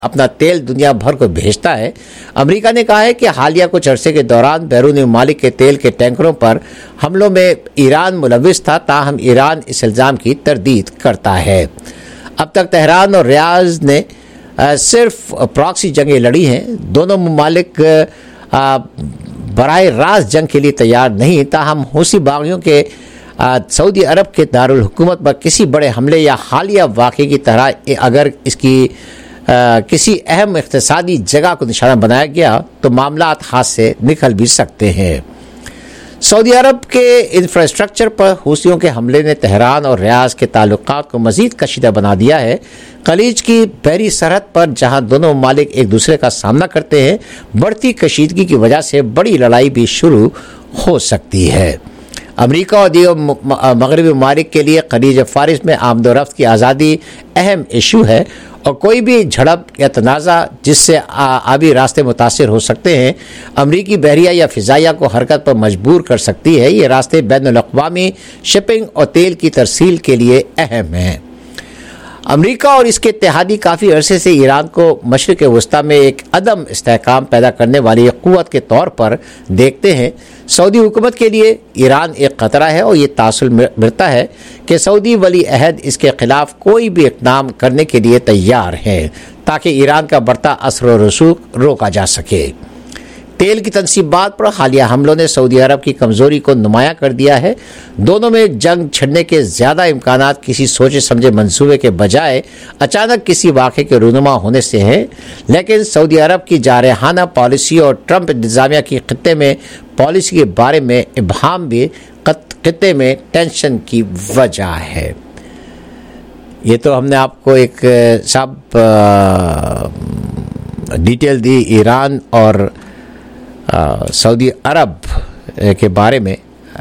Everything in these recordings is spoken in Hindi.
अपना तेल दुनिया भर को भेजता है। अमेरिका ने कहा है कि हालिया कुछ अरसे के दौरान बैरूनी ममालिक के तेल के टैंकरों पर हमलों में ईरान मुलविस था, ताहम ईरान इस इल्ज़ाम की तरदीद करता है। अब तक तेहरान और रियाद ने सिर्फ प्रॉक्सी जंगें लड़ी हैं। दोनों ममालिक बराह रास्त जंग के लिए तैयार नहीं, ताहम हूसी बागियों के सऊदी अरब के दारुल हुकूमत पर किसी बड़े हमले या हालिया वाक़े की तरह अगर इसकी किसी अहम इक़्तिसादी जगह को निशाना बनाया गया तो मामलात हाथ से निकल भी सकते हैं। सऊदी अरब के इंफ्रास्ट्रक्चर पर हूसियों के हमले ने तेहरान और रियाद के ताल्लुकात को मज़ीद कशीदा बना दिया है। खलीज की बहरी सरहद पर जहां दोनों ममालिक एक दूसरे का सामना करते हैं, बढ़ती कशीदगी की वजह से बड़ी लड़ाई भी शुरू हो सकती है। अमेरिका और दीगर मगरबी ममालिक के लिए खलीज फारिस में आमदोरफ्त की आज़ादी अहम इशू है और कोई भी झड़प या तनाज़ा जिससे आबी रास्ते मुतासिर हो सकते हैं, अमरीकी बहरिया या फ़िज़ाइया को हरकत पर मजबूर कर सकती है। ये रास्ते बैनुल-अक़वामी शिपिंग और तेल की तरसील के लिए अहम हैं। अमेरिका और इसके इत्तेहादी काफ़ी अरसे से ईरान को मशरिक़ वस्ता में एक अदम इस्तेहकाम पैदा करने वाली क़ुव्वत के तौर पर देखते हैं। सऊदी हुकूमत के लिए ईरान एक ख़तरा है और ये तासुल मिलता है कि सऊदी वली अहद इसके ख़िलाफ़ कोई भी इक़दाम करने के लिए तैयार है ताकि ईरान का बढ़ता असर व रसूख रोका जा सके। तेल की तनसीबात पर हालिया हमलों ने सऊदी अरब की कमज़ोरी को नुमाया कर दिया है। दोनों में जंग छिड़ने के ज़्यादा इम्कानात किसी सोचे समझे मंसूबे के बजाय अचानक किसी वाक़े के रूनुमा होने से हैं, लेकिन सऊदी अरब की जारहाना पॉलिसी और ट्रंप इंतज़ामिया की खित्ते में पॉलिसी के बारे में इब्हाम भी खित्ते में टेंशन की वजह है। ये तो हमने आपको एक सब डिटेल दी ईरान और सऊदी अरब के बारे में।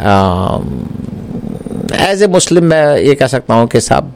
एज ए मुस्लिम मैं ये कह सकता हूँ कि साहब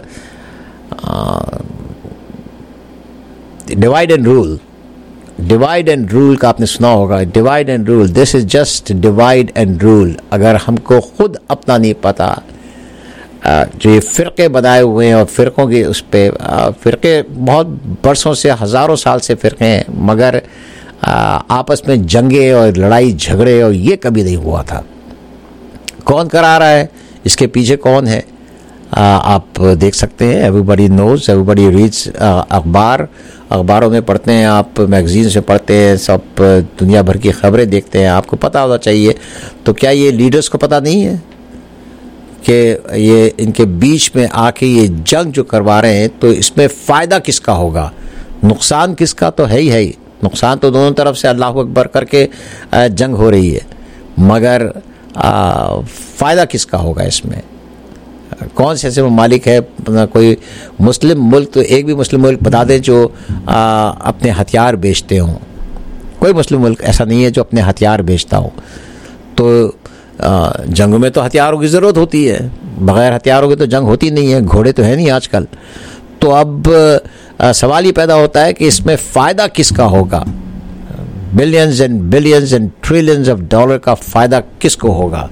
डिवाइड एंड रूल का आपने सुना होगा। Divide and rule, this is just divide and rule. अगर हमको खुद अपना नहीं पता, जो ये फ़िरक़े बनाए हुए हैं और फ़िरक़ों की उस पर फ़िरक़े बहुत बरसों से हज़ारों साल से फ़िरक़े हैं, मगर आपस में जंगे और लड़ाई झगड़े और ये कभी नहीं हुआ था। कौन करा रहा है, इसके पीछे कौन है, आप देख सकते हैं। Everybody knows, everybody reads. अखबारों में पढ़ते हैं आप, मैगजीन्स में पढ़ते हैं, सब दुनिया भर की खबरें देखते हैं, आपको पता होना चाहिए। तो क्या ये लीडर्स को पता नहीं है कि ये इनके बीच में आके ये जंग जो करवा रहे हैं तो इसमें फ़ायदा किसका होगा, नुकसान किसका? तो है ही नुकसान तो दोनों तरफ से अल्लाह अकबर करके जंग हो रही है, मगर फ़ायदा किसका होगा इसमें? कौन से ऐसे ममालिक है, कोई मुस्लिम मुल्क, तो एक भी मुस्लिम मुल्क बता दें जो अपने हथियार बेचते हों? कोई मुस्लिम मुल्क ऐसा नहीं है जो अपने हथियार बेचता हो। तो जंग में तो हथियारों की ज़रूरत होती है, बग़ैर हथियारों की तो जंग होती नहीं है। घोड़े तो है नहीं आजकल। तो अब सवाल ये पैदा होता है कि इसमें फ़ायदा किसका होगा? Billions and trillions of dollar का फ़ायदा किसको होगा?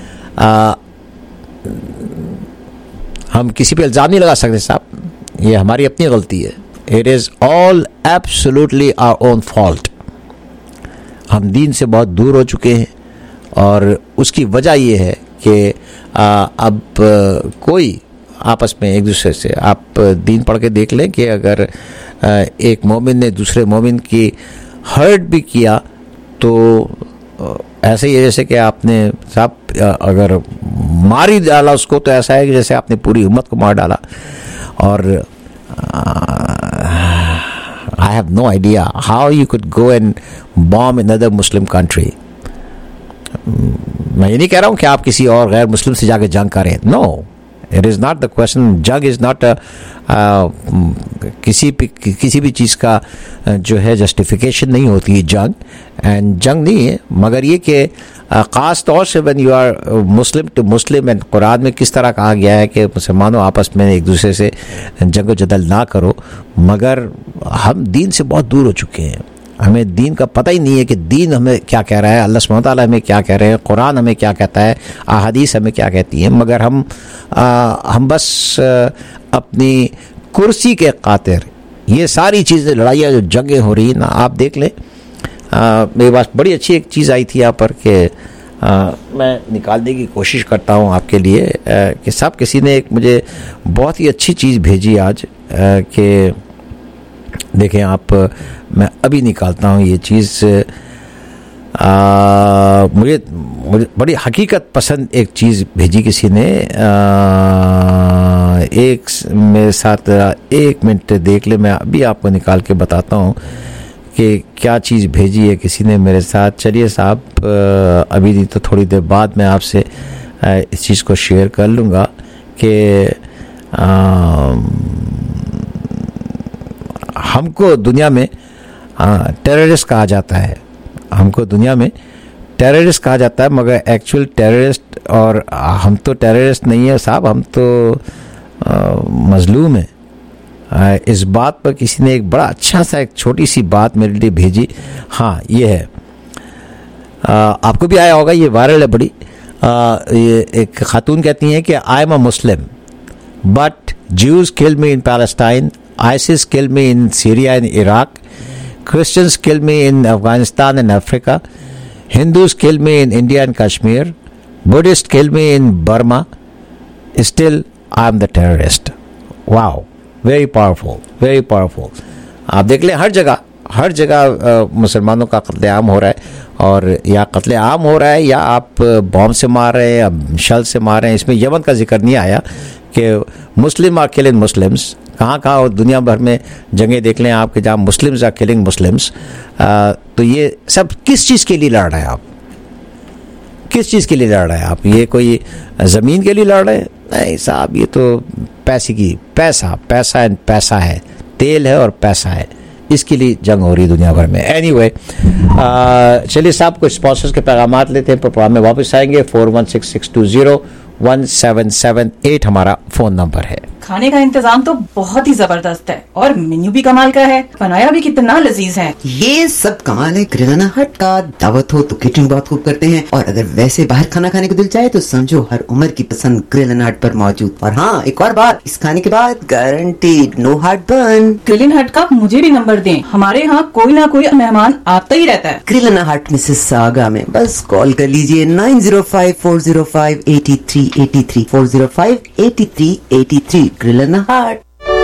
हम किसी पे इल्ज़ाम नहीं लगा सकते साहब, ये हमारी अपनी गलती है। It is all absolutely our own fault. हम दीन से बहुत दूर हो चुके हैं और उसकी वजह ये है कि अब कोई आपस में एक दूसरे से, आप दीन पढ़ के देख लें कि अगर एक मोमिन ने दूसरे मोमिन की हर्ट भी किया तो ऐसे ही है जैसे कि आपने साहब अगर मार ही डाला उसको, तो ऐसा है कि जैसे आपने पूरी उम्मत को मार डाला। और I have no idea how you could go and bomb another Muslim country. मैं ये नहीं कह रहा हूँ कि आप किसी और गैर मुस्लिम से जाके जंग करें, no, it is not the question. जंग इज़ नॉट किसी भी चीज़ का जो है जस्टिफिकेशन नहीं होती है जंग, एंड जंग नहीं है, मगर ये कि ख़ास तौर से when you are Muslim to Muslim, and Quran में किस तरह कहा गया है कि मुसलमानों आपस में एक दूसरे से जंग जदल ना करो। मगर हम दीन से बहुत दूर हो चुके हैं, हमें दीन का पता ही नहीं है कि दीन हमें क्या कह रहा है, अल्लाह सुब्हानहू तआला हमें क्या कह रहे हैं, कुरान हमें क्या कहता है, अहादीस हमें क्या कहती है। मगर हम बस अपनी कुर्सी के खातिर ये सारी चीज़ें, लड़ाइयाँ, जो जंगें हो रही हैं ना, आप देख लें। मेरे पास बड़ी अच्छी एक चीज़ आई थी यहाँ पर कि मैं निकालने की कोशिश करता हूँ आपके लिए कि साहब किसी ने एक मुझे बहुत ही अच्छी चीज़ भेजी आज कि देखें आप, मैं अभी निकालता हूँ ये चीज़। मुझे बड़ी हकीकत पसंद एक चीज़ भेजी किसी ने। एक मेरे साथ 1 मिनट देख ले, मैं अभी आपको निकाल के बताता हूँ कि क्या चीज़ भेजी है किसी ने मेरे साथ। चलिए साहब, अभी नहीं तो थोड़ी देर बाद मैं आपसे इस चीज़ को शेयर कर लूँगा कि हमको दुनिया में टेररिस्ट कहा जाता है, हमको दुनिया में टेररिस्ट कहा जाता है, मगर एक्चुअल टेररिस्ट और हम तो टेररिस्ट नहीं है साहब, हम तो मजलूम है। इस बात पर किसी ने एक बड़ा अच्छा सा एक छोटी सी बात मेरे लिए भेजी। हाँ, ये है, आपको भी आया होगा, ये वायरल है बड़ी। ये एक खातून कहती हैं कि I am a Muslim but Jews kill me in Palestine, ISIS kill me in Syria and Iraq, Christians kill me in Afghanistan and Africa, Hindus kill me in India and Kashmir, Buddhists kill me in Burma, still I am the terrorist. Wow, very powerful, very powerful. आप देख लें, हर जगह मुसलमानों का कत्लेआम हो रहा है, और या कत्लेआम हो रहा है या आप बॉम्ब से मार रहे हैं या शल से मार रहे हैं। इसमें यमन का जिक्र नहीं आया कि मुस्लिम आर किलिंग मुस्लिम्स। कहाँ दुनिया भर में जंगें देख लें आप कि जहाँ मुस्लिम्स आर किलिंग मुस्लिम्स। तो ये सब किस चीज़ के लिए लड़ रहे हैं आप? किस चीज़ के लिए लड़ रहे हैं आप? ये कोई ज़मीन के लिए लड़ रहे हैं? नहीं साहब, ये तो पैसा है, तेल है और पैसा है, इसके लिए जंग हो रही है दुनिया भर में। एनीवे, चलिए साहब, कुछ स्पॉन्सर्स के पैगामात लेते हैं, प्रोग्राम में वापस आएंगे। 4166201778 हमारा फ़ोन नंबर है। खाने का इंतजाम तो बहुत ही जबरदस्त है और मेन्यू भी कमाल का है, बनाया भी कितना लजीज है। ये सब कमाल है किराना हट का। दावत हो तो केटरिंग बहुत खूब करते हैं, और अगर वैसे बाहर खाना खाने को दिल चाहे तो समझो हर उम्र की पसंद ग्रिल हट पर मौजूद। और हाँ, एक और बात, इस खाने के बाद guaranteed no heartburn. Grill Hut का मुझे भी नंबर दें, हमारे यहाँ कोई ना कोई मेहमान आता ही रहता है। ग्रिल हट मिसिसागा में बस कॉल कर लीजिए 9054058383 4058383 ग्रिल हाट।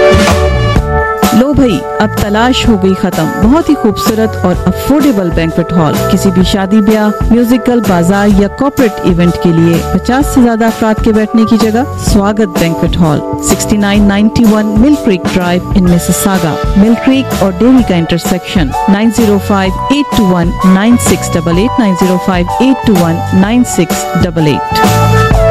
लो भाई, अब तलाश हो गई खत्म। बहुत ही खूबसूरत और अफोर्डेबल बैंक्वेट हॉल, किसी भी शादी ब्याह, म्यूजिकल, बाजार या कॉर्पोरेट इवेंट के लिए 50 से ज्यादा अफराद के बैठने की जगह। Swagat Banquet Hall, 6991 Mill Creek Drive in Mississauga, Mill Creek और डेरी का इंटरसेक्शन। 9058219688 9058219688।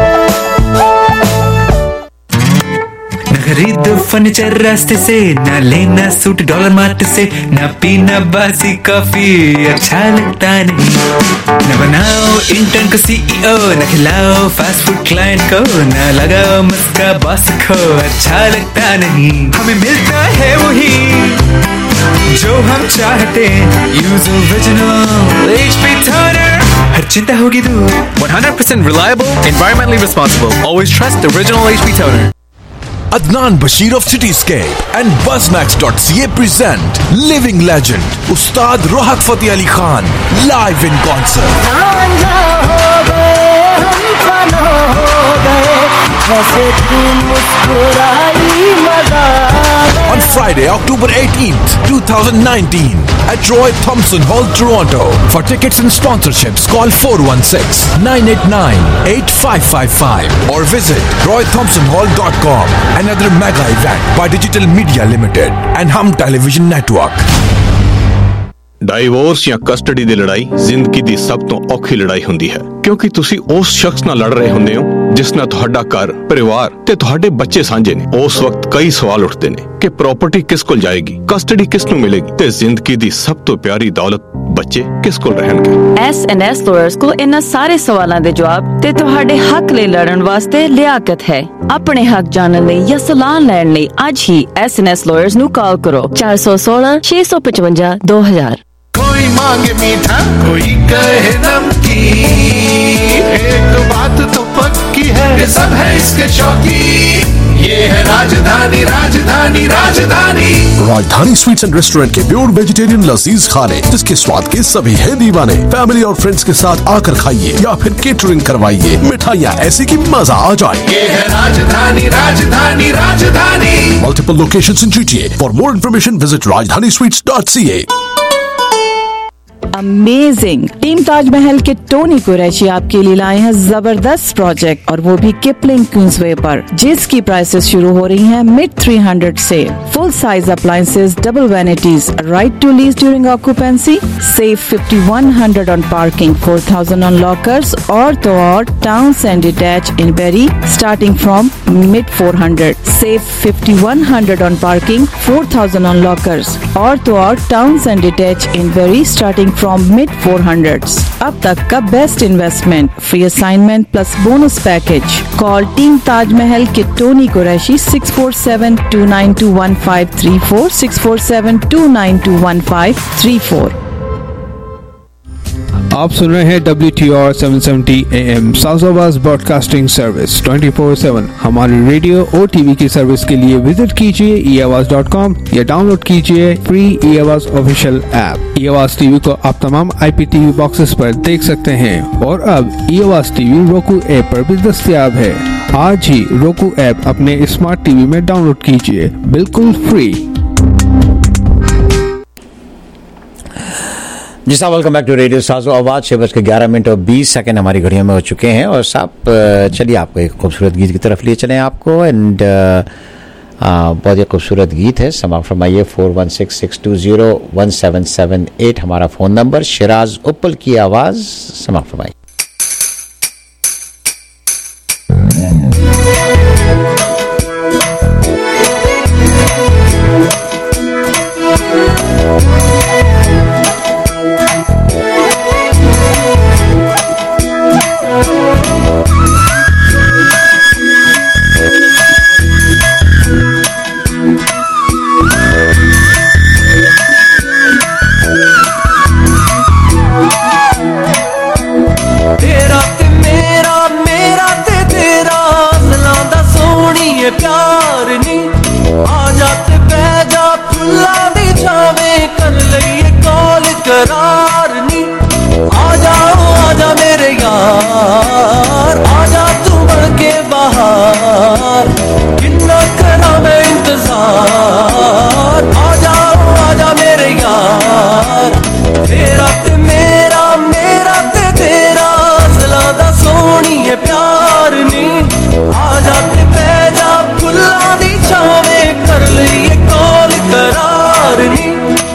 खरीदो फर्नीचर रास्ते से, ना लेना सूट डॉलर मार्ट से, ना पीना बासी कॉफी अच्छा लगता नहीं, न बनाओ इंटर्न को CEO, न खिलाओ फास्ट फूड क्लाइंट को, न लगाओ मस्का बॉस को अच्छा लगता नहीं। हमें मिलता है वही जो हम चाहते, यूज ओरिजिनल HP toner, हर चिंता होगी दूर। 100% reliable, environmentally responsible, always trust original HP toner. Adnan Bashir of Cityscape and Buzzmax.ca present living legend Ustad Rohat Fateh Ali Khan live in concert. On Friday, October 18th, 2019 at Roy Thompson Hall, Toronto. For tickets and sponsorships, call 416-989-8555 or visit roythompsonhall.com. Another mega event by Digital Media Limited and Hum Television Network. Divorce ਜਾਂ ਕਸਟਡੀ ਦੀ ਲੜਾਈ ਜ਼ਿੰਦਗੀ ਦੀ ਸਭ ਤੋਂ ਔਖੀ ਲੜਾਈ ਹੁੰਦੀ ਹੈ, ਕਿਉਂਕਿ ਤੁਸੀਂ ਉਸ ਸ਼ਖਸ ਨਾਲ ਲੜ ਰਹੇ ਹੁੰਦੇ ਹੋ ਜਿਸ ਨਾਲ ਤੁਹਾਡਾ ਘਰ, ਪਰਿਵਾਰ ਤੇ ਤੁਹਾਡੇ ਬੱਚੇ ਸਾਂਝੇ ਨੇ। ਉਸ ਵਕਤ ਕਈ ਸਵਾਲ ਉੱਠਦੇ ਨੇ ਕਿ ਪ੍ਰਾਪਰਟੀ ਕਿਸ ਕੋਲ ਜਾਏਗੀ, ਕਸਟਡੀ ਕਿਸ ਨੂੰ ਮਿਲੇਗੀ ਤੇ ਜ਼ਿੰਦਗੀ ਦੀ ਸਭ ਤੋਂ ਪਿਆਰੀ ਦੌਲਤ ਬੱਚੇ ਕਿਸ ਕੋਲ ਰਹਿਣਗੇ। S&S ਲਾਇਰਸ ਕੋਲ ਇਹਨਾਂ ਸਾਰੇ ਸਵਾਲਾਂ ਦੇ ਜਵਾਬ ਤੇ ਤੁਹਾਡੇ ਹੱਕ ਲਈ ਲੜਨ ਵਾਸਤੇ ਲਿਆਕਤ ਹੈ। ਆਪਣੇ ਹੱਕ ਜਾਣਨ ਲਈ ਜਾਂ ਸਲਾਹ ਲੈਣ ਲਈ ਅੱਜ ਹੀ S&S ਲਾਇਰਸ ਨੂੰ ਕਾਲ ਕਰੋ 416 655 2000। कोई मांगे मीठा, कोई कहे नमकीन। एक बात तो पक्की है, ये सब है इसके शौकीन। ये है राजधानी, Rajdhani, Rajdhani. Rajdhani Sweets and Restaurant के प्योर वेजिटेरियन लजीज खाने, जिसके स्वाद के सभी हैं दीवाने। फैमिली और फ्रेंड्स के साथ आकर खाइए या फिर केटरिंग करवाइए। मिठाइयाँ ऐसी कि मजा आ जाए। ये है राजधानी, राजधानी, राजधानी। Multiple locations in GTA. For more information, visit rajdanisweets.ca. Amazing. Team Taj Mahal के टोनी कुरैशी आपके लिए लाए हैं जबरदस्त प्रोजेक्ट, और वो भी किपलिंग क्वींसवे पर, जिसकी प्राइसेस शुरू हो रही हैं मिड 300 से। Full size appliances, double vanities, right to lease during occupancy, save 5100 on parking, 4000 on lockers, और तो और towns and detach in Barrie starting from mid 400, save 5100 on parking, 4000 on lockers, और तो और towns and detach in Barrie starting from mid 400s. अब तक का best investment, free assignment plus bonus package. Call team Taj Mahal के टोनी कुरैशी 647-292-1534, 647-292-1534। आप सुन रहे हैं WTR 770 AM South Awaz broadcasting service 24/7। हमारी रेडियो और टीवी की सर्विस के लिए विजिट कीजिए eAwaz.com या डाउनलोड कीजिए free eAwaz official app. eAwaz TV को आप तमाम IPTV बॉक्सेस पर देख सकते हैं, और अब eAwaz टीवी roku ऐप पर भी दस्तयाब है। आज ही roku ऐप अपने स्मार्ट टीवी में डाउनलोड कीजिए, बिल्कुल फ्री। जी साहब, वेलकम बैक टू रेडियो साजो आवाज। 6:11 हमारी घड़ियों में हो चुके हैं, और साहब चलिए आपको एक खूबसूरत गीत की तरफ लिए चलें आपको। एंड बहुत ही खूबसूरत गीत है, समाप्त फरमाइए। 4166201778 हमारा फ़ोन नंबर। शिराज उप्पल की आवाज़, समाप्त फरमाइए। प्यार नी आ जाते बैजा फुल्ला दी छावे कर लईए कॉल करार नी। आजा मेरे यार, आजा तू बढ़ के बाहर, कितना करा मैं इंतजार। आजा मेरे यार, तेरा ते मेरा, मेरा ते तेरा, असला दा सोनी है प्यार नी। आजा ते बैजा फुल्ला दी छावे कर लईए कॉल करार नी।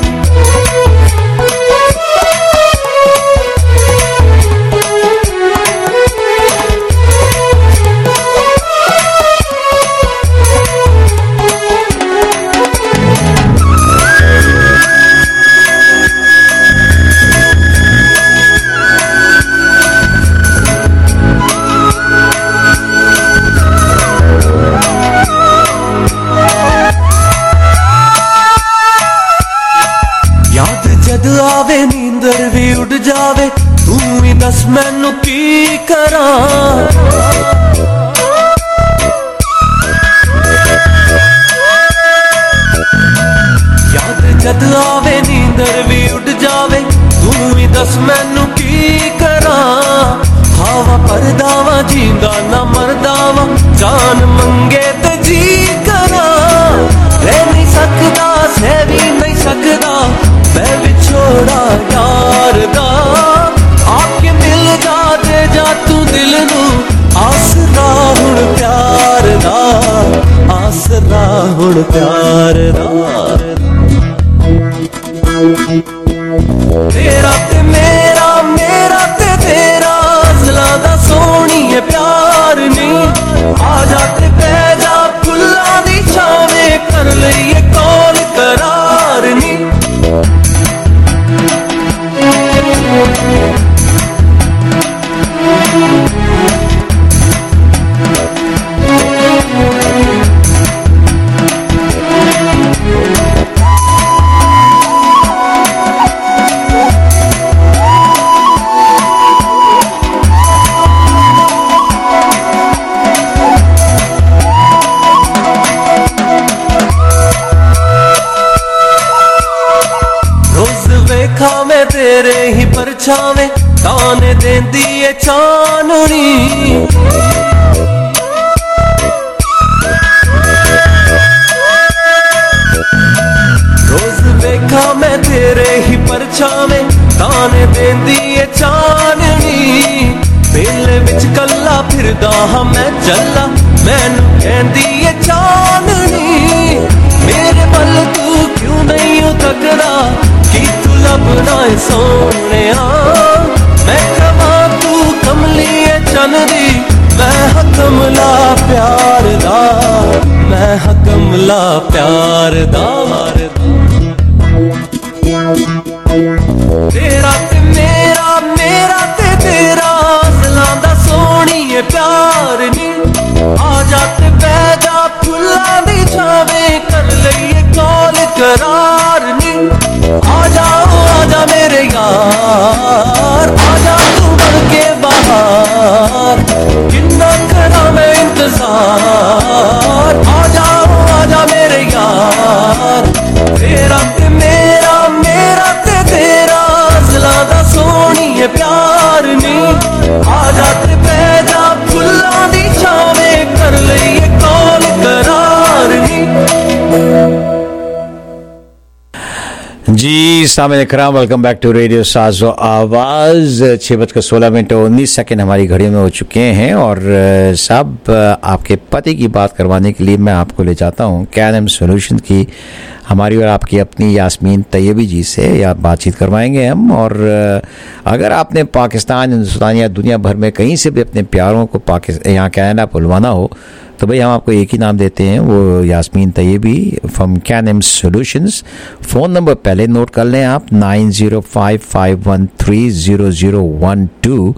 आवे नींदर भी उड़ जावे, तू ही दस मैनू की करा। याद जद आवे नींदर भी उड़ जावे, तू ही दस मैनू की करा। खावा परदावा जींदा ना मरदावा, जान मंगे ते जी करा। रह नहीं सकदा, सह भी नहीं सकदा मैं विछोड़ा यार दा। आके मिल जा, दे जा तू दिल नू आसरा हुण प्यार दा, आसरा हुण प्यार दा। तेरा ते मेरा, मेरा ते तेरा, असला दा सोनी है प्यार नी। आजा ते बैजा फुल्ला दी छावे कर लईए कॉल करार नी। मैं तेरे ही परछावे ताने देंदी ए चाननी रोज देखा मैं तेरे ही परछावे ताने देंदी ए चाननी मेले विच कल्ला फिरदा हां मैं चला मैनू कहंदी ए चाननी मेरे पल तू क्यों नहीं तकदा कि तू लभना है सोहणिया मैं कहां तू कमली ए चंदी मैं हां कमला प्यार दा मैं हां कमला प्यार दा तेरा ते मेरा मेरा ते तेरा असलां दा सोहणीए प्यार नी आजा ते बह जा फुल्लां दी छावे कर लईए कॉल करार नी आजा मेरे यार आजा तू बन के बाहर किन्ना करा मैं इंतजार आजा मेरे यार तेरा ते मेरा मेरा ते तेरा असलां दा सोहणीए प्यार नी आजा ते बह जा फुल्लां दी छावे कर लईए कॉल करार नी जी सामने कराम, welcome back to radio Sazo Awaz. 6:16 हमारी घड़ियों में हो चुके हैं और साहब आपके पति की बात करवाने के लिए मैं आपको ले जाता हूँ कैनएम सॉल्यूशन की हमारी और आपकी अपनी यास्मीन तैयबी जी से या बातचीत करवाएंगे हम। और अगर आपने पाकिस्तान, हिंदुस्तान या दुनिया भर में कहीं से भी अपने प्यारों को यहाँ कनाडा बुलवाना हो तो भाई हम आपको एक ही नाम देते हैं, वो Yasmeen Tayyabi from CanAm solutions. Phone number पहले नोट कर लें आप 9055130012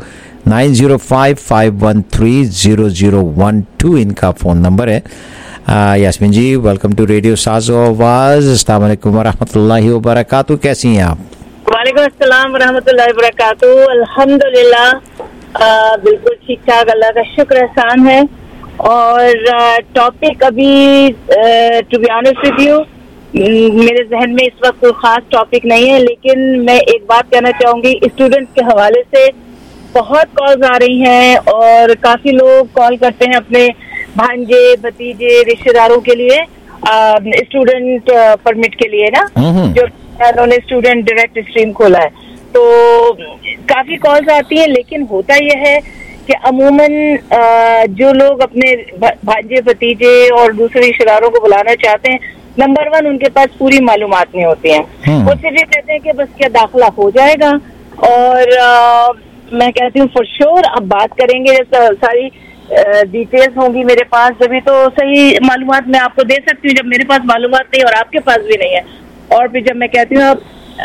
9055130012 इनका फ़ोन नंबर है। Yasmeen ji welcome to radio Sazo Awaz. अस्सलाम वालेकुम रहमतुल्लाहि व बरकातहू, कैसी हैं आप? वालेकुम अस्सलाम रहमतुल्लाहि व बरकातहू। अल्हम्दुलिल्लाह बिल्कुल ठीक ठाक, अल्लाह का शुक्र एहसान है। और टॉपिक अभी to be honest with you मेरे जहन में इस वक्त कोई खास टॉपिक नहीं है, लेकिन मैं एक बात कहना चाहूंगी। स्टूडेंट्स के हवाले से बहुत कॉल्स आ रही हैं और काफी लोग कॉल करते हैं अपने भांजे भतीजे रिश्तेदारों के लिए स्टूडेंट परमिट के लिए ना, जो उन्होंने स्टूडेंट डायरेक्ट स्ट्रीम खोला है। तो काफी कॉल्स आती हैं, लेकिन होता यह है कि अमूमन जो लोग अपने भांजे भतीजे और दूसरे रिश्तेदारों को बुलाना चाहते हैं, नंबर 1 उनके पास पूरी मालूमात नहीं होती हैं। वो सिर्फ ये कहते हैं कि बस क्या दाखिला हो जाएगा। और मैं कहती हूँ फॉर श्योर अब बात करेंगे, सारी डिटेल्स होंगी मेरे पास, जब तो सही मालूमात मैं आपको दे सकती हूँ। जब मेरे पास मालूमात नहीं और आपके पास भी नहीं है, और फिर जब मैं कहती हूँ आप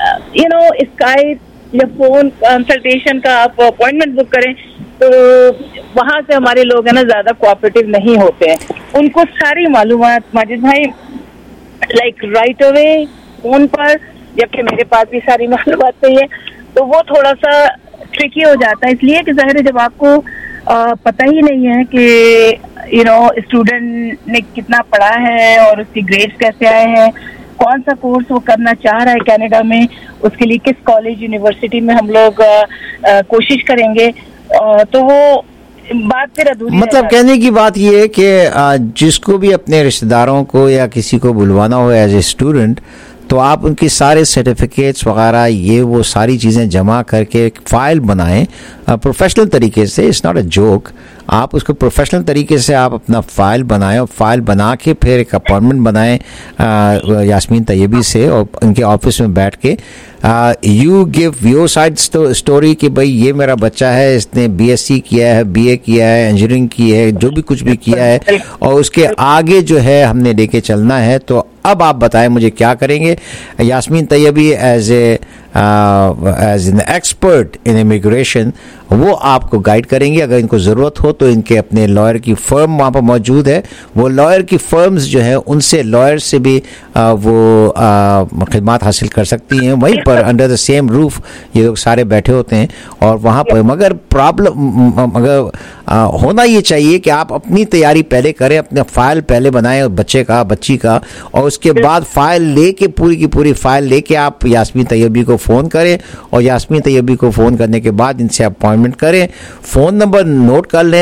स्काइप या फोन कंसल्टेशन का आप अपॉइंटमेंट बुक करें, तो वहां से हमारे लोग है ना ज्यादा कोऑपरेटिव नहीं होते हैं। उनको सारी मालूमात माजिद भाई लाइक राइट अवे फोन पर, जबकि मेरे पास भी सारी मालूमात चाहिए, तो वो थोड़ा सा ट्रिकी हो जाता है। इसलिए कि ज़ाहिर है जब आपको पता ही नहीं है कि स्टूडेंट ने कितना पढ़ा है और उसकी ग्रेड्स कैसे आए हैं, कौन सा कोर्स वो करना चाह रहा है कनाडा में, उसके लिए किस कॉलेज यूनिवर्सिटी में हम लोग कोशिश करेंगे, तो वो बात फिर अधूरी। मतलब कहने की बात ये है कि जिसको भी अपने रिश्तेदारों को या किसी को बुलवाना हो एज ए स्टूडेंट, तो आप उनकी सारे सर्टिफिकेट्स वगैरह ये वो सारी चीज़ें जमा करके एक फ़ाइल बनाएं प्रोफेशनल तरीके से। इट्स नॉट अ जोक, आप उसको प्रोफेशनल तरीके से आप अपना फ़ाइल बनाएं और फ़ाइल बना के फिर एक अपॉइंटमेंट बनाएं यास्मीन तैयबी से और उनके ऑफिस में बैठ के you give your side story कि भाई ये मेरा बच्चा है, इसने बीएससी किया है, बीए किया है, इंजीनियरिंग की है, जो भी कुछ भी किया है, और उसके आगे जो है हमने लेके चलना है। तो अब आप बताएं मुझे क्या करेंगे। Yasmeen Tayyabi as an expert in immigration वो आपको गाइड करेंगे। अगर इनको ज़रूरत हो तो इनके अपने लॉयर की फर्म वहाँ पर मौजूद है, वो लॉयर की फर्म्स जो है उनसे लॉयर से भी वो खिदमत हासिल कर सकती हैं। वहीं पर अंडर द सेम रूफ ये लोग सारे बैठे होते हैं और वहाँ पर मगर होना ये चाहिए कि आप अपनी तैयारी पहले करें, अपना फाइल पहले बनाएं बच्चे का बच्ची का, और उसके बाद फाइल लेके पूरी की पूरी फाइल लेके आप यास्मीन तैयबी को फ़ोन करें और यास्मीन तैयबी को फ़ोन करने के बाद इनसे अपॉइंटमेंट करें। फ़ोन नंबर नोट कर लें,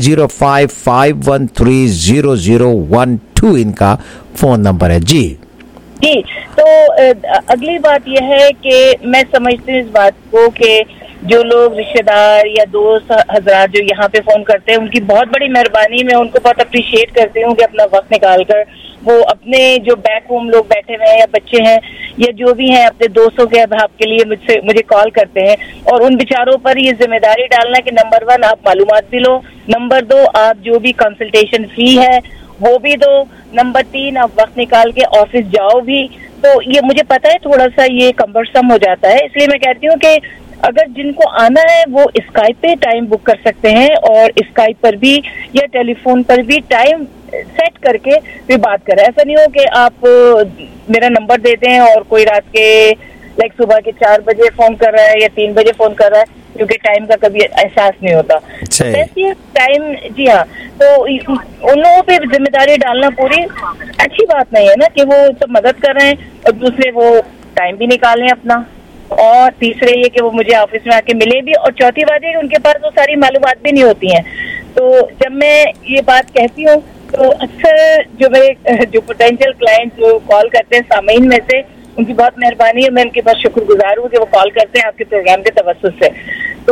9055130012 इनका फ़ोन नंबर है। जी जी, तो अगली बात यह है कि मैं समझती हूँ इस बात को कि जो लोग रिश्तेदार या दोस्त हजरात जो यहाँ पे फोन करते हैं उनकी बहुत बड़ी मेहरबानी, मैं उनको बहुत अप्रिशिएट करती हूँ कि अपना वक्त निकाल कर वो अपने जो बैक होम लोग बैठे हुए हैं या बच्चे हैं या जो भी हैं अपने दोस्तों के अभाव के लिए मुझे कॉल करते हैं, और उन बेचारों पर ये जिम्मेदारी डालना कि नंबर 1 आप मालूमात भी लो, नंबर 2 आप जो भी कंसल्टेशन फी है वो भी दो, नंबर 3 आप वक्त निकाल के ऑफिस जाओ भी। तो ये मुझे पता है थोड़ा सा ये कम्बरसम हो जाता है, इसलिए मैं कहती हूँ कि अगर जिनको आना है वो स्काइप पे टाइम बुक कर सकते हैं और स्काइप पर भी या टेलीफोन पर भी टाइम सेट करके फिर बात करें। ऐसा नहीं हो कि आप मेरा नंबर देते हैं और कोई रात के सुबह के 4 बजे फोन कर रहा है या 3 बजे फोन कर रहा है, क्योंकि टाइम का कभी एहसास नहीं होता। वैसे टाइम, जी हाँ, तो उन लोगों पे जिम्मेदारी डालना पूरी अच्छी बात नहीं है ना कि वो सब मदद कर रहे हैं और दूसरे वो टाइम भी निकालें अपना, और तीसरे ये कि वो मुझे ऑफिस में आके मिले भी, और चौथी बात है कि उनके पास वो सारी मालूमात भी नहीं होती हैं। तो जब मैं ये बात कहती हूँ तो अक्सर जो मेरे जो पोटेंशियल क्लाइंट जो कॉल करते हैं सामीन में से, उनकी बहुत मेहरबानी है, मैं उनके पास शुक्रगुजार हूँ कि वो कॉल करते हैं आपके प्रोग्राम के तवज्जुह से। तो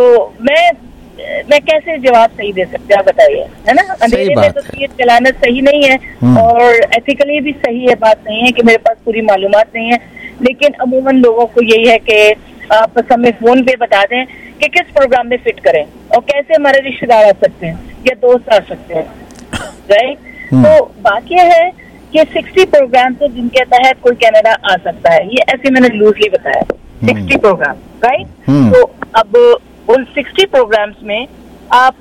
मैं कैसे जवाब सही दे सकते हैं आप बताइए, है ना? अंधेरे में तो ये चलाना सही नहीं है और एथिकली भी सही है, बात नहीं है कि मेरे पास पूरी मालूमात नहीं है, लेकिन अमूमन लोगों को यही है कि आप हमें फोन पे बता दें कि किस प्रोग्राम में फिट करें और कैसे हमारे रिश्तेदार आ सकते हैं या दोस्त आ सकते हैं, राइट? तो बात यह है कि 60 प्रोग्राम तो जिनके तहत कोई कनाडा आ सकता है, ये ऐसे मैंने लूजली बताया, 60 प्रोग्राम, राइट? तो अब उन 60 प्रोग्राम्स में आप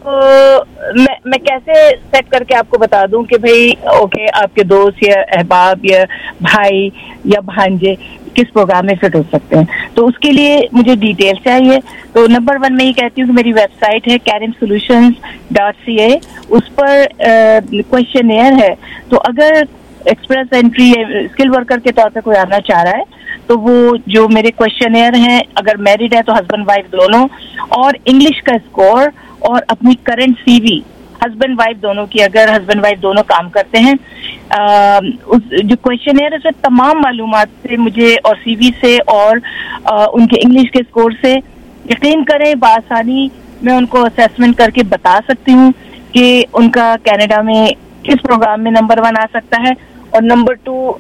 मैं कैसे सेट करके आपको बता दूं कि भाई ओके आपके दोस्त या अहबाब या भाई या भांजे किस प्रोग्राम में फिट हो सकते हैं। तो उसके लिए मुझे डिटेल चाहिए। तो नंबर 1 मैं ये कहती हूँ कि मेरी वेबसाइट है karimsolutions.ca, उस पर क्वेश्चनेयर है। तो अगर एक्सप्रेस एंट्री स्किल वर्कर के तौर पे कोई आना चाह रहा है तो वो जो मेरे क्वेश्चनेयर हैं, अगर मैरिड है तो हस्बैंड वाइफ दोनों, और इंग्लिश का स्कोर और अपनी करंट सीवी, हस्बैंड वाइफ दोनों की, अगर हस्बैंड वाइफ दोनों काम करते हैं, उस जो क्वेश्चनेयर है उसमें तमाम मालूमात से मुझे और सीवी से और उनके इंग्लिश के स्कोर से यकीन करें बासानी मैं उनको असेसमेंट करके बता सकती हूँ कि उनका कनाडा में किस प्रोग्राम में नंबर 1 आ सकता है और नंबर 2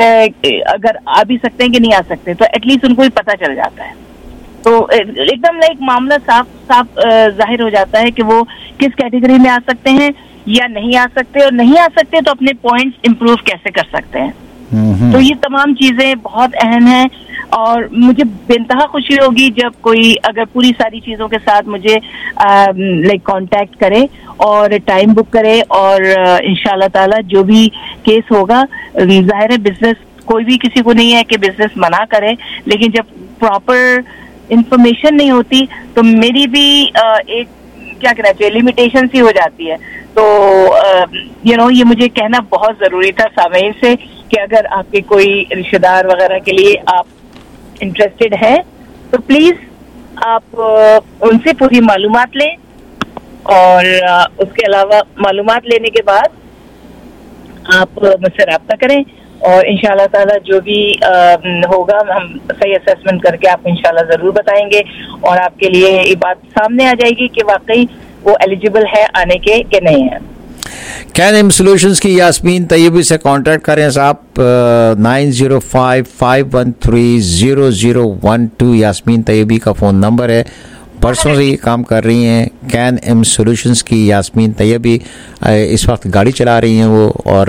अगर आ भी सकते हैं कि नहीं आ सकते, तो एटलीस्ट उनको भी पता चल जाता है। तो एकदम मामला साफ जाहिर हो जाता है कि वो किस कैटेगरी में आ सकते हैं या नहीं आ सकते, और नहीं आ सकते तो अपने पॉइंट्स इम्प्रूव कैसे कर सकते हैं। तो ये तमाम चीजें बहुत अहम हैं और मुझे बेइंतहा खुशी होगी जब कोई अगर पूरी सारी चीजों के साथ मुझे कांटेक्ट करे और टाइम बुक करे, और इंशाल्लाह ताला जो भी केस होगा, जाहिर है बिजनेस कोई भी किसी को नहीं है कि बिजनेस मना करे, लेकिन जब प्रॉपर इंफॉर्मेशन नहीं होती तो मेरी भी एक क्या कहना चाहिए लिमिटेशन सी हो जाती है। तो ये मुझे कहना बहुत जरूरी था सामईन से कि अगर आपके कोई रिश्तेदार वगैरह के लिए आप इंटरेस्टेड हैं तो प्लीज आप उनसे पूरी मालूमात लें, और उसके अलावा मालूमात लेने के बाद आप मुझसे रब्ता करें और इंशाल्लाह ताला जो भी होगा हम सही असेसमेंट करके आपको इंशाल्लाह जरूर बताएंगे और आपके लिए ये बात सामने आ जाएगी कि वाकई वो एलिजिबल है आने के कि नहीं है। कैन सोल्यूशंस की यास्मीन तैयबी से कांटेक्ट करें साहब, 9055130012 यास्मीन तैयबी का फ़ोन नंबर है। बरसों से ये काम कर रही हैं कैन एम सोल्यूशंस की यास्मीन तैयबी। इस वक्त गाड़ी चला रही हैं वो, और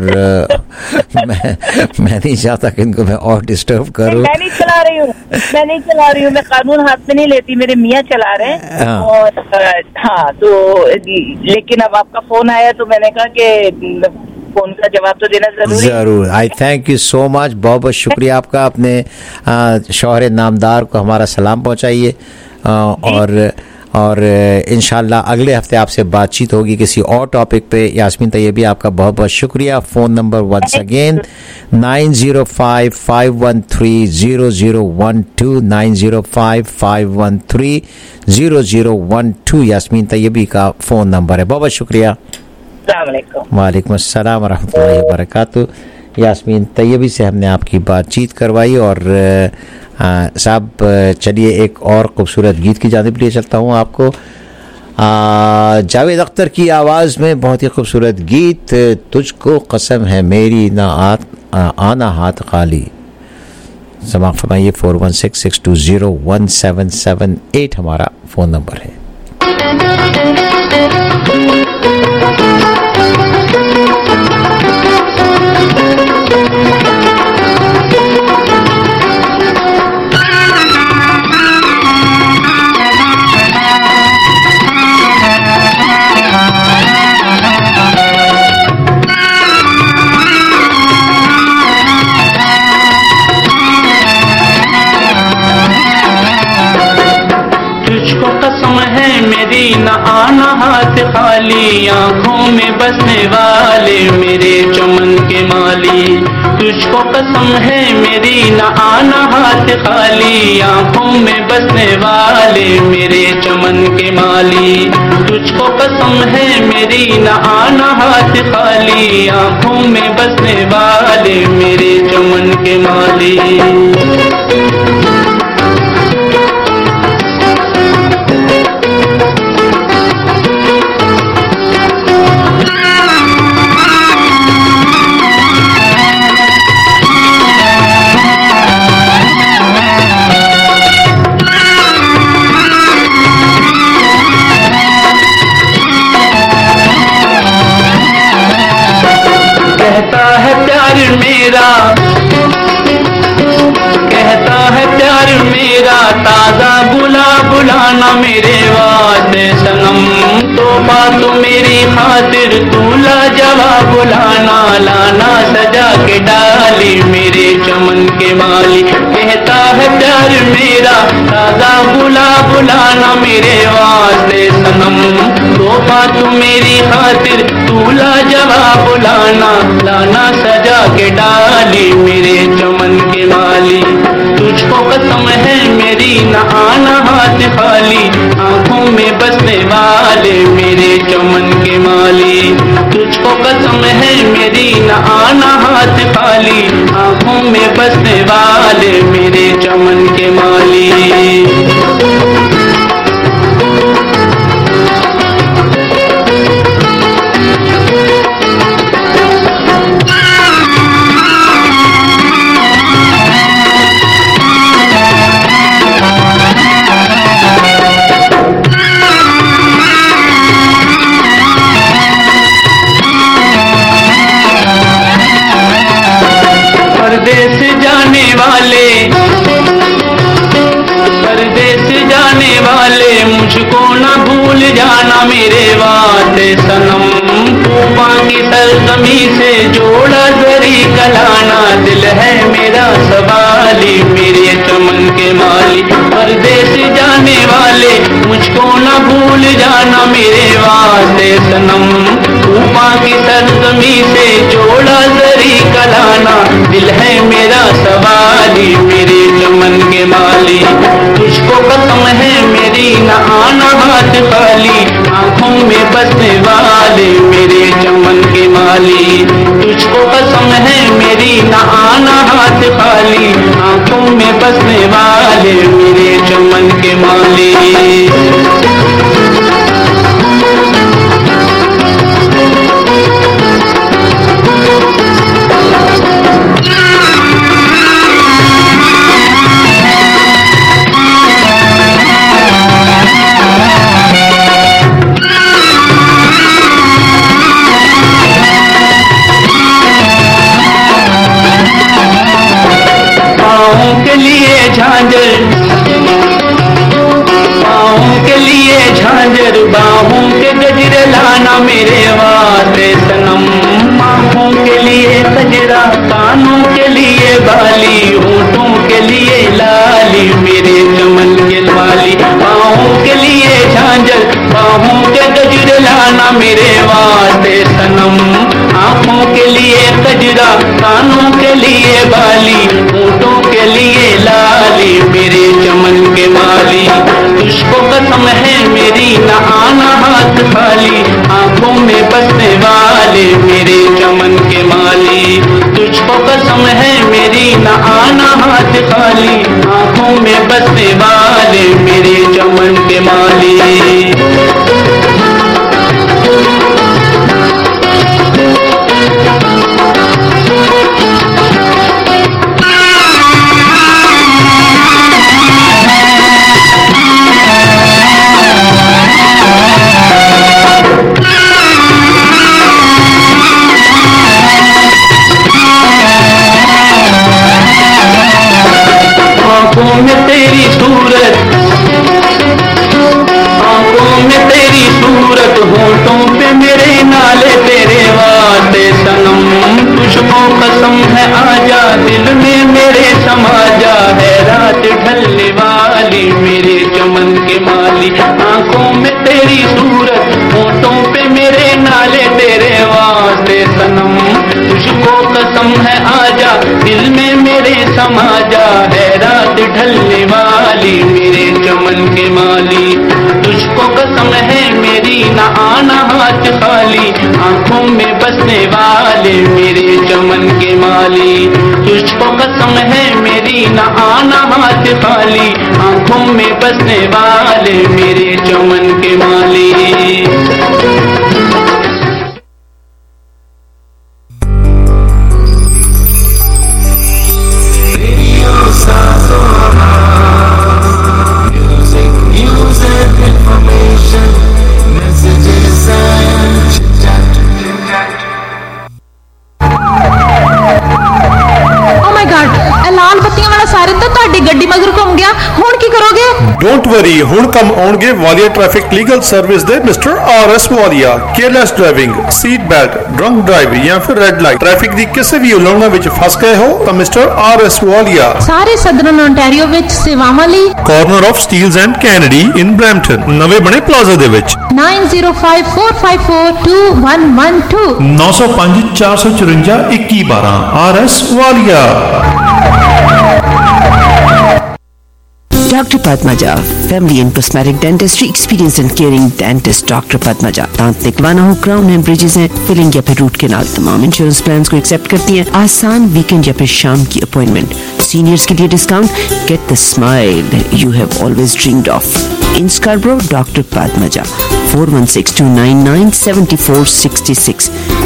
मैं नहीं चाहता कि इनको मैं और डिस्टर्ब करूं। मैं नहीं चला रही हूँ, मैं कानून हाथ में नहीं लेती, मेरे मियाँ चला रहे हैं। और हाँ, तो लेकिन अब आपका फोन आया तो मैंने कहा कि फोन का जवाब तो देना जरूर। I thank you so much, बहुत बहुत शुक्रिया आपका। अपने शौहर नामदार को हमारा सलाम पहुंचाइए और और इंशाल्लाह अगले हफ्ते आपसे बातचीत होगी किसी और टॉपिक पे। यास्मीन तैयबी, आपका बहुत बहुत शुक्रिया। Phone number once again 9055130012 9055130012 Yasmeen Tayyabi का फ़ोन नंबर है। बहुत बहुत शुक्रिया। वालेकुम अस्सलाम वरहमतुल्लाहि वबरकातुहू। यास्मीन तैयबी से हमने आपकी बातचीत करवाई और साहब चलिए एक और खूबसूरत गीत की जानिब लिए चलता हूँ आपको। जावेद अख्तर की आवाज़ में बहुत ही खूबसूरत गीत तुझको कसम है मेरी ना आना हाथ खाली। समाअत फरमाइए 4166201778 हमारा फ़ोन नंबर है। मेरी न आना हाथ खाली, आँखों में बसने वाले मेरे चमन के माली। तुझको कसम है मेरी न आना हाथ खाली, आँखों में बसने वाले मेरे चमन के माली। तुझको कसम है मेरी न आना हाथ खाली, आँखों में बसने वाले मेरे चमन के माली। कहता है प्यार मेरा ताजा बुलाना मेरे वास्ते सनम। तोबा तो मेरी खातिर तू लाजवाब लाना सजा के डाली मेरे चमन के माली। कहता है प्यार मेरा ताजा बुलाना मेरे वास्ते सनम। तोबा तो मेरी खातिर तू लाजवाब लाना सजा के डाली मेरे चमन के माली। तुझको कसम है मेरी न आना हाथ खाली, आँखों में बसने वाले मेरे चमन के माली। तुझको कसम है मेरी न आना हाथ खाली, आँखों में बसने वाले मेरे चमन के माली। परदेस जाने वाले मुझको न भूल जाना मेरे वास्ते सनम। तूफा की सरजमी से जोड़ा जरी कलाना, दिल है मेरा सवाली मेरे चमन के माली। परदेस जाने वाले मुझको न भूल जाना मेरे वास्ते सनम। तूफा की सरजमी से जोड़ा जरी कलाना, दिल है मेरा सवाली मेरे चमन के माली। तुझको कसम है मेरी न आना हाथ खाली, आँखों में बसने वाले मेरे चमन के माली। तुझको कसम है मेरी न आना हाथ खाली, आँखों में बसने वाले मेरे चमन के माली। पाँव के लिए झांझर बाहों के गजरे लाना मेरे वास्ते सनम। आँखों के लिए गजरा, कानों के लिए बाली, होठों के लिए लाली मेरे चमन के माली। पाँव के लिए मेरे वास्ते सनम। आँखों के लिए कजरा, कानों के लिए बाली, ऊँटों के लिए लाली, मेरे चमन के माली। तुझको कसम है मेरी न आना हाथ खाली, आँखों में बसने वाले मेरे चमन के माली। तुझको कसम है मेरी न आना हाथ खाली, आँखों में बसने वाले मेरे चमन के माली। आँखों में तेरी सूरत, आँखों में तेरी सूरत, होठों पे मेरे नाले तेरे वास्ते सनम। तुझको कसम है आजा, दिल में मेरे समा जा, है रात ढलने वाली मेरे चमन के माली। आँखों में तेरी सूरत, होठों पे मेरे नाले तेरे वास्ते सनम। तुझको कसम है आजा, दिल में मेरे समा जा, है रात ढलने वाली मेरे चमन के माली। तुझको कसम है मेरी न आना हाथ खाली, आँखों में बसने वाले मेरे चमन के माली। तुझको कसम है मेरी न आना हाथ खाली, आँखों में बसने वाले मेरे चमन के माली। ਗੱਡੀ ਮਗਰ ਘੁੰਮ ਗਿਆ, ਹੁਣ ਕੀ ਕਰੋਗੇ? ਡੋਂਟ ਵਰੀ, ਹੁਣ ਕੰਮ ਆਉਣਗੇ ਵਾਲੀਆ ਟ੍ਰੈਫਿਕ ਲੀਗਲ ਸਰਵਿਸ ਦੇ mister RS Walia. Careless driving, seat belt, drunk drive ਜਾਂ ਫਿਰ ਰੈੱਡ ਲਾਈਟ, ਟ੍ਰੈਫਿਕ ਦੀ ਕਿਸੇ ਵੀ ਉਲੰਘਣਾ ਵਿੱਚ ਫਸ ਗਏ ਹੋ ਤਾਂ ਮਿਸਟਰ RS ਵਾਲੀਆ ਸਾਰੇ ਸਦਰਨ ਓਨਟਾਰੀਓ ਵਿੱਚ ਸੇਵਾਵਾਂ ਲਈ corner of Steeles and Kennedy in Brampton, ਨਵੇਂ ਬਣੇ ਪਲਾਜ਼ਾ ਦੇ ਵਿੱਚ 9054542112 905 454 2112 RS Walia. Dr. Padmaja, family and cosmetic dentistry, experienced and caring dentist Dr. Padmaja। दांत निकलवाना हो, क्राउन हेमरेजेस हैं, फिलिंग या फिर रूट कैनाल, तमाम इंश्योरेंस प्लान्स को एक्सेप्ट करती हैं। आसान वीकेंड या फिर शाम की अपॉइंटमेंट, सीनियर्स के लिए discount, get the smile you have always dreamed of in Scarborough. Doctor Padmaja 416-299-7466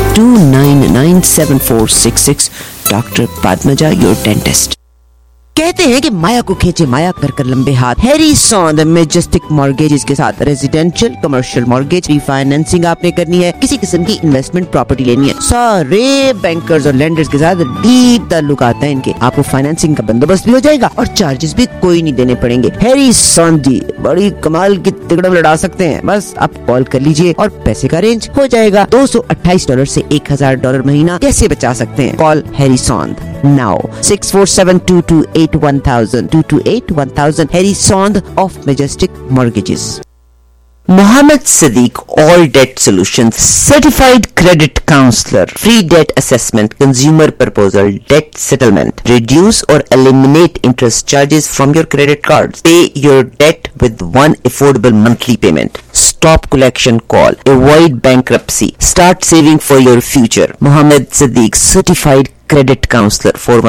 299-7466। Doctor Padmaja, your dentist. कहते हैं कि माया को खींचे माया कर कर लंबे हाथ। हैरी सॉन्द मैजेस्टिक मॉर्गेजेस के साथ रेजिडेंशियल कमर्शियल मॉर्गेज रीफाइनेंसिंग आपने करनी है, किसी किस्म की इन्वेस्टमेंट प्रॉपर्टी लेनी है, सारे बैंकर्स और लेंडर्स के साथ डीप ताल्लुक आता है इनके। आपको फाइनेंसिंग का बंदोबस्त भी हो जाएगा और चार्जेस भी कोई नहीं देने पड़ेंगे। हैरी सॉन्द जी बड़ी कमाल की तिकड़म लड़ा सकते हैं, बस आप कॉल कर लीजिए और पैसे का अरेंज हो जाएगा। $228 से $1000 महीना कैसे बचा सकते हैं? Call Harry Sondh now 647-228-1000 228-1000 Harry Sond of Majestic Mortgages। Mohammed Sadiq, All Debt Solutions, Certified Credit Counselor, Free Debt Assessment, Consumer Proposal, Debt Settlement, Reduce or Eliminate Interest Charges from your credit cards, Pay your debt with one affordable monthly payment, Stop collection call, Avoid bankruptcy, Start saving for your future. Mohammed Sadiq, Certified Credit Counselor,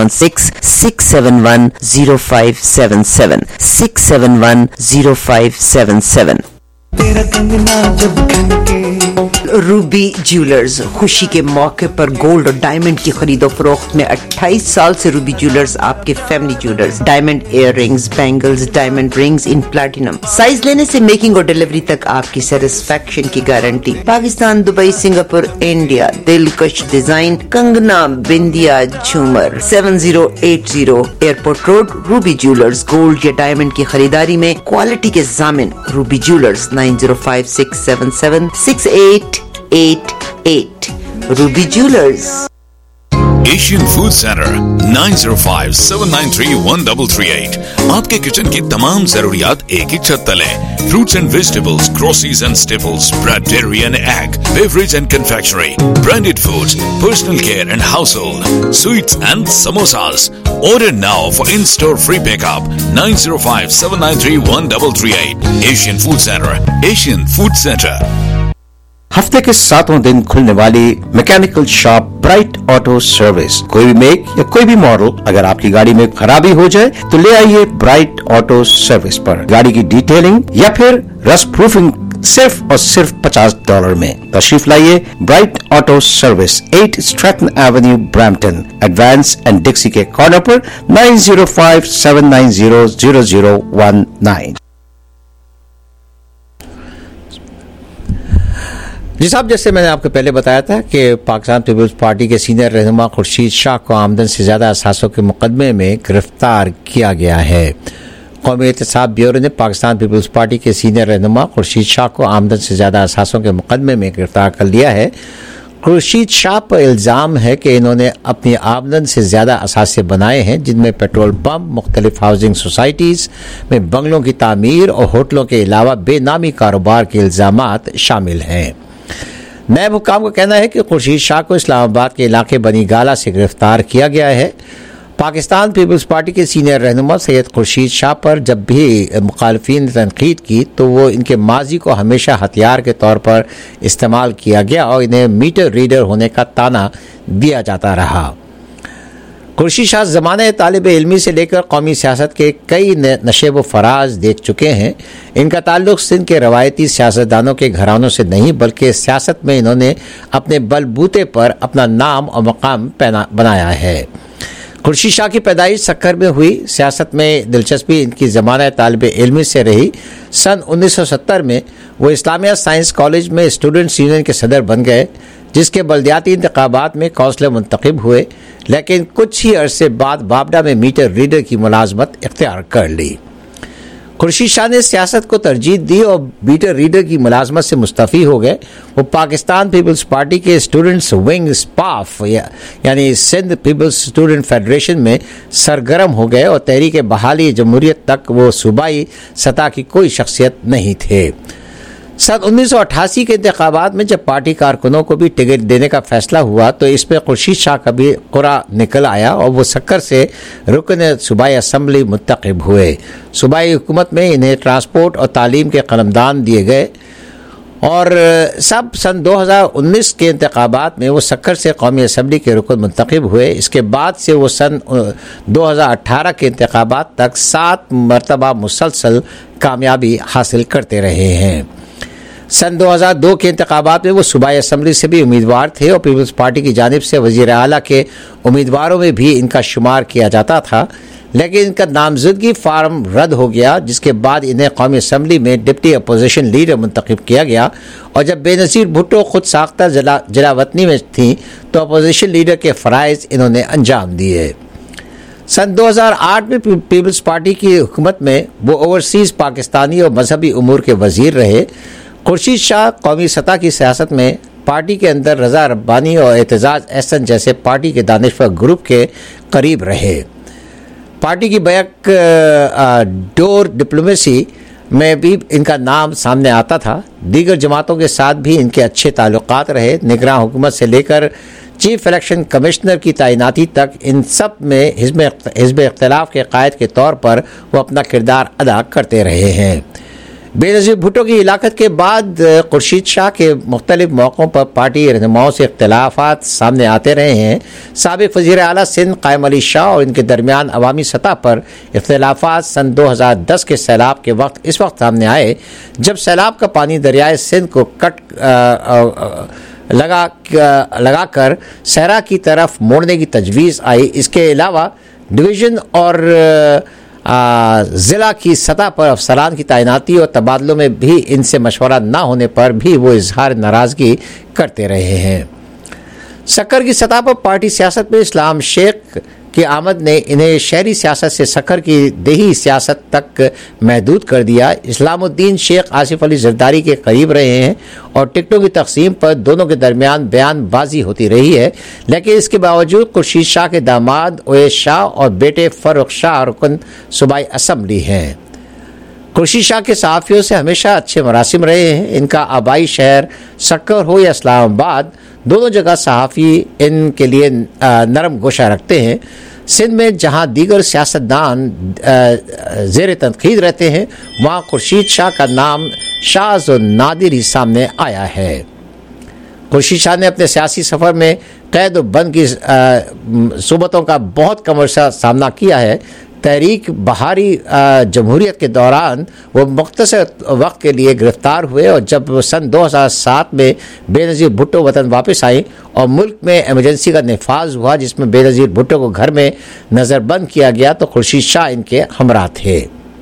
416-671-0577 671-0577। तेरा कंगना जब खनके। रूबी ज्वेलर्स खुशी के मौके पर गोल्ड और डायमंड की खरीदो फरोख्त में 28 साल से रूबी ज्वेलर्स आपके family jewellers. Diamond earrings, bangles, diamond rings in platinum, size लेने से मेकिंग और डिलीवरी तक आपकी सेटिस्फेक्शन की guarantee. Pakistan, Dubai, Singapore, India, दिलकश डिजाइन, कंगना, बिंदिया, झूमर। 7080 airport road, Ruby Jewellers. Gold या डायमंड की खरीदारी में क्वालिटी के जामिन Ruby Jewellers. 9056776888 Ruby Jewelers। Asian Food Centre 9057931338। आपके किचन की तमाम जरूरियात एक ही छत तले। Fruits and vegetables, groceries and staples, bread, dairy and egg, beverage and confectionery, branded foods, personal care and household, sweets and samosas. Order now for in-store free pickup 9057931338। Asian Food Center, Asian Food Center। हफ्ते के 7 दिन खुलने वाली mechanical shop Bright Auto Service. कोई भी मेक या कोई भी मॉडल अगर आपकी गाड़ी में खराबी हो जाए तो ले आइए ब्राइट ऑटो सर्विस पर। गाड़ी की डिटेलिंग या फिर रस्ट प्रूफिंग सिर्फ और सिर्फ $50 में। तशरीफ लाइए Bright Auto Service, 8 Stratton Avenue, Brampton. Advance and Dixie के कॉर्नर पर 9057900019। जी साहब, जैसे मैंने आपको पहले बताया था कि पाकिस्तान पीपल्स पार्टी के सीनियर रहनुमा खुर्शीद शाह को आमदन से ज्यादा असासों के मुकदमे में गिरफ्तार किया गया है। कौमी एहतसाब ब्यूरो ने पाकिस्तान पीपल्स पार्टी के सीनियर रहनुमा खुर्शीद शाह को आमदन से ज्यादा असासों के मुकदमे में गिरफ्तार कर लिया है। खुर्शीद शाह पर इल्ज़ाम है कि इन्होंने अपनी आमदन से ज़्यादा असासे बनाए हैं, जिनमें पेट्रोल पंप, मुख्तलिफ हाउसिंग सोसाइटीज़ में बंगलों की तामीर और होटलों के अलावा बेनामी कारोबार के इल्ज़ामात शामिल हैं। नए हुक्काम का कहना है कि खुर्शीद शाह को इस्लामाबाद के इलाके बनी गाला से गिरफ्तार किया गया है। पाकिस्तान पीपल्स पार्टी के सीनियर रहनुमा सैयद खुर्शीद शाह पर जब भी मुखालफिन ने तनकीद की तो वो इनके माजी को हमेशा हथियार के तौर पर इस्तेमाल किया गया और इन्हें मीटर रीडर होने का ताना दिया जाता रहा। खुर्शीद शाह ज़माने तालिब इल्मी से लेकर कौमी सियासत के कई नशेब व फराज देख चुके हैं। इनका ताल्लुक सिंध के रवायती सियासतदानों के घरानों से नहीं बल्कि सियासत में इन्होंने अपने बलबूते पर अपना नाम और मकाम बनाया है। खुर्शीद शाह की पैदाइश सक्कर में हुई। सियासत में दिलचस्पी इनकी ज़माना तालिब इल्मी से रही। सन 1970 में वो इस्लामिया साइंस कॉलेज में स्टूडेंट्स यूनियन के सदर बन गए, जिसके बल्दियाती इंतखाबात में कौंसलर मुंतखब हुए, लेकिन कुछ ही अरसे बाद बाबडा में मीटर रीडर की मुलाजमत इख्तियार कर ली। खुर्शीद शाह ने सियासत को तरजीह दी और मीटर रीडर की मुलाजमत से मुस्तफ़ी हो गए। वो पाकिस्तान पीपल्स पार्टी के स्टूडेंट्स विंग स्पाफ यानी सिंध पीपल्स स्टूडेंट फेडरेशन में सरगर्म हो गए और तहरीक बहाली जमहूरियत तक वो सूबाई सतह की कोई शख्सियत नहीं थे। सन 1988 के इंतखाबात में जब पार्टी कारकुनों को भी टिकट देने का फैसला हुआ तो इसमें खुर्शीद शाह का भी कुरा निकल आया और वो सक्कर से रुकन सूबाई असम्बली मुंतखब हुए। सूबाई हुकूमत में इन्हें ट्रांसपोर्ट और तालीम के कलमदान दिए गए और सब सन 2019 के इंतखाबात में वो सक्कर से कौमी असम्बली के रुकन मुंतखब हुए। इसके बाद से वो सन 2018 के इंतखाबात तक 7 मरतबा मुसलसल कामयाबी हासिल करते रहे हैं। सन 2002 के इंतखाबात में वो सूबाई असम्बली से भी उम्मीदवार थे और पीपल्स पार्टी की जानिब से वज़ीर आला के उम्मीदवारों में भी इनका शुमार किया जाता था, लेकिन इनका नामजदगी फार्म रद्द हो गया, जिसके बाद इन्हें कौमी असम्बली में डिप्टी अपोजिशन लीडर मुंतखब किया गया। और जब बेनज़ीर भुट्टो खुद साख्ता जलावतनी में थी तो अपोजिशन लीडर के फ़राइज़ इन्होंने अंजाम दिए। सन 2008 में पीपल्स पार्टी की हुकूमत में वो ओवरसीज़ पाकिस्तानी और मजहबी उमूर के वज़ीर रहे। खुर्शीद शाह कौमी सतह की सियासत में पार्टी के अंदर रज़ा रब्बानी और एतजाज़ एहसन जैसे पार्टी के दानिशवर ग्रुप के करीब रहे। पार्टी की बैक डोर डिप्लोमेसी में भी इनका नाम सामने आता था। दीगर जमातों के साथ भी इनके अच्छे ताल्लुकात रहे। निगरान हुकूमत से लेकर चीफ इलेक्शन कमिश्नर की तैनाती तक इन सब में हिज़्ब इख्तिलाफ के कायद के तौर पर वो अपना किरदार अदा करते रहे हैं। बेनज़ीर भुट्टो की हिलाकत के बाद खुर्शीद शाह के मुख्तलिफ मौक़ों पर पार्टी रहनुमाओं से इख्तिलाफ़ात सामने आते रहे हैं। साबिक़ वज़ीर आला सिंध कायम अली शाह और इनके दरमियान अवामी सतह पर इख्तिलाफ़ात सन 2010 के सैलाब के वक्त इस वक्त सामने आए जब सैलाब का पानी दरियाए सिंध को लगाकर सहरा की तरफ मोड़ने की तजवीज़ आई। इसके अलावा डिवीज़न और ज़िला की सतह पर अफसरान की तैनाती और तबादलों में भी इनसे मशवरा न होने पर भी वो इजहार नाराज़गी करते रहे हैं। सक्कर की सतह पर पार्टी सियासत में इस्लाम शेख की आमद ने इन्हें शहरी सियासत से सखर की देही सियासत तक महदूद कर दिया। इस्लामुद्दीन शेख आसिफ अली जरदारी के करीब रहे हैं और टिकटों की तकसीम पर दोनों के दरमियान बयानबाजी होती रही है, लेकिन इसके बावजूद खुर्शीद शाह के दामाद ओवैस शाह और बेटे फर्रुख शाह रुकन सूबाई असम्बली हैं। खुर्शीद शाह के सहाफ़ियों से हमेशा अच्छे मरासिम रहे हैं। इनका आबाई शहर सक्कर हो या इस्लामाबाद, दोनों जगह सहाफ़ी इनके लिए नरम गोशा रखते हैं। सिंध में जहां दीगर सियासतदान ज़ेर तनक़ीद रहते हैं, वहां खुर्शीद शाह का नाम शाज़ और नादिर ही सामने आया है। खुर्शीद शाह ने अपने सियासी सफ़र में कैद व बंद की सूबतों का बहुत कम अरसा सामना किया है। तहरीक बहारी जमहूरियत के दौरान वो मुख्तसर वक्त के लिए गिरफ्तार हुए और जब सन 2007 में बेनज़ीर भुट्टो वतन वापस आई और मुल्क में एमरजेंसी का नफाज हुआ जिसमें बेनज़ीर भुट्टो को घर में नज़रबंद किया गया, तो खुर्शीद शाह इनके हमरा थे।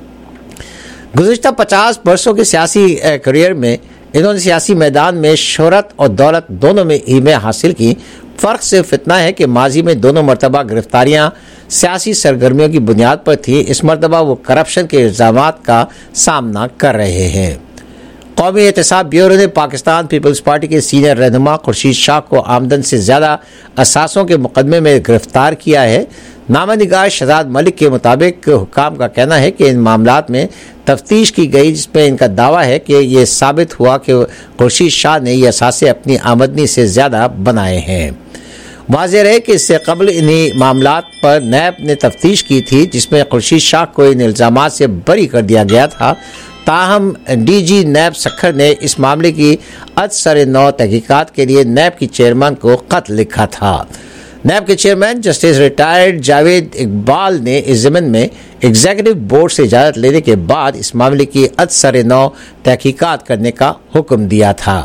गुज़िश्ता 50 वर्षों के सियासी करियर में इन्होंने सियासी मैदान में शोहरत और दौलत दोनों में ही में हासिल की। फ़र्क सिर्फ इतना है कि माजी में दोनों मरतबा गिरफ्तारियाँ सियासी सरगर्मियों की बुनियाद पर थी। इस मरतबा वो करप्शन के इल्ज़ामात का सामना कर रहे हैं। कौमी एहतसाब ब्यूरो ने पाकिस्तान पीपल्स पार्टी के सीनियर रहनुमा खुर्शीद शाह को आमदन से ज़्यादा असासों के मुकदमे में गिरफ्तार किया है। नामनिगार शहजाद मलिक के मुताबिक हुकाम का कहना है कि इन मामलात में तफ्तीश की गई, जिसमें इनका दावा है कि ये साबित हुआ कि खुर्शीद शाह ने ये असासे अपनी आमदनी से ज़्यादा बनाए हैं। वाज़ेह रहे कि इससे कबल इन्हीं मामलात पर नैब ने तफ्तीश की थी, जिसमें खुर्शीद शाह को इन इल्ज़ामात से बरी कर दिया गया था। ताहम डीजी नैब सखर ने इस मामले की अदसर नौ तहकीकात के लिए नैब की चेयरमैन को खत लिखा था। नैब के chairman justice retired Javed Iqbal ने इस ज़मीन में एग्जीक्यूटिव बोर्ड से इजाज़त लेने के बाद इस मामले की अदसर नौ तहकीकात करने का हुक्म दिया था।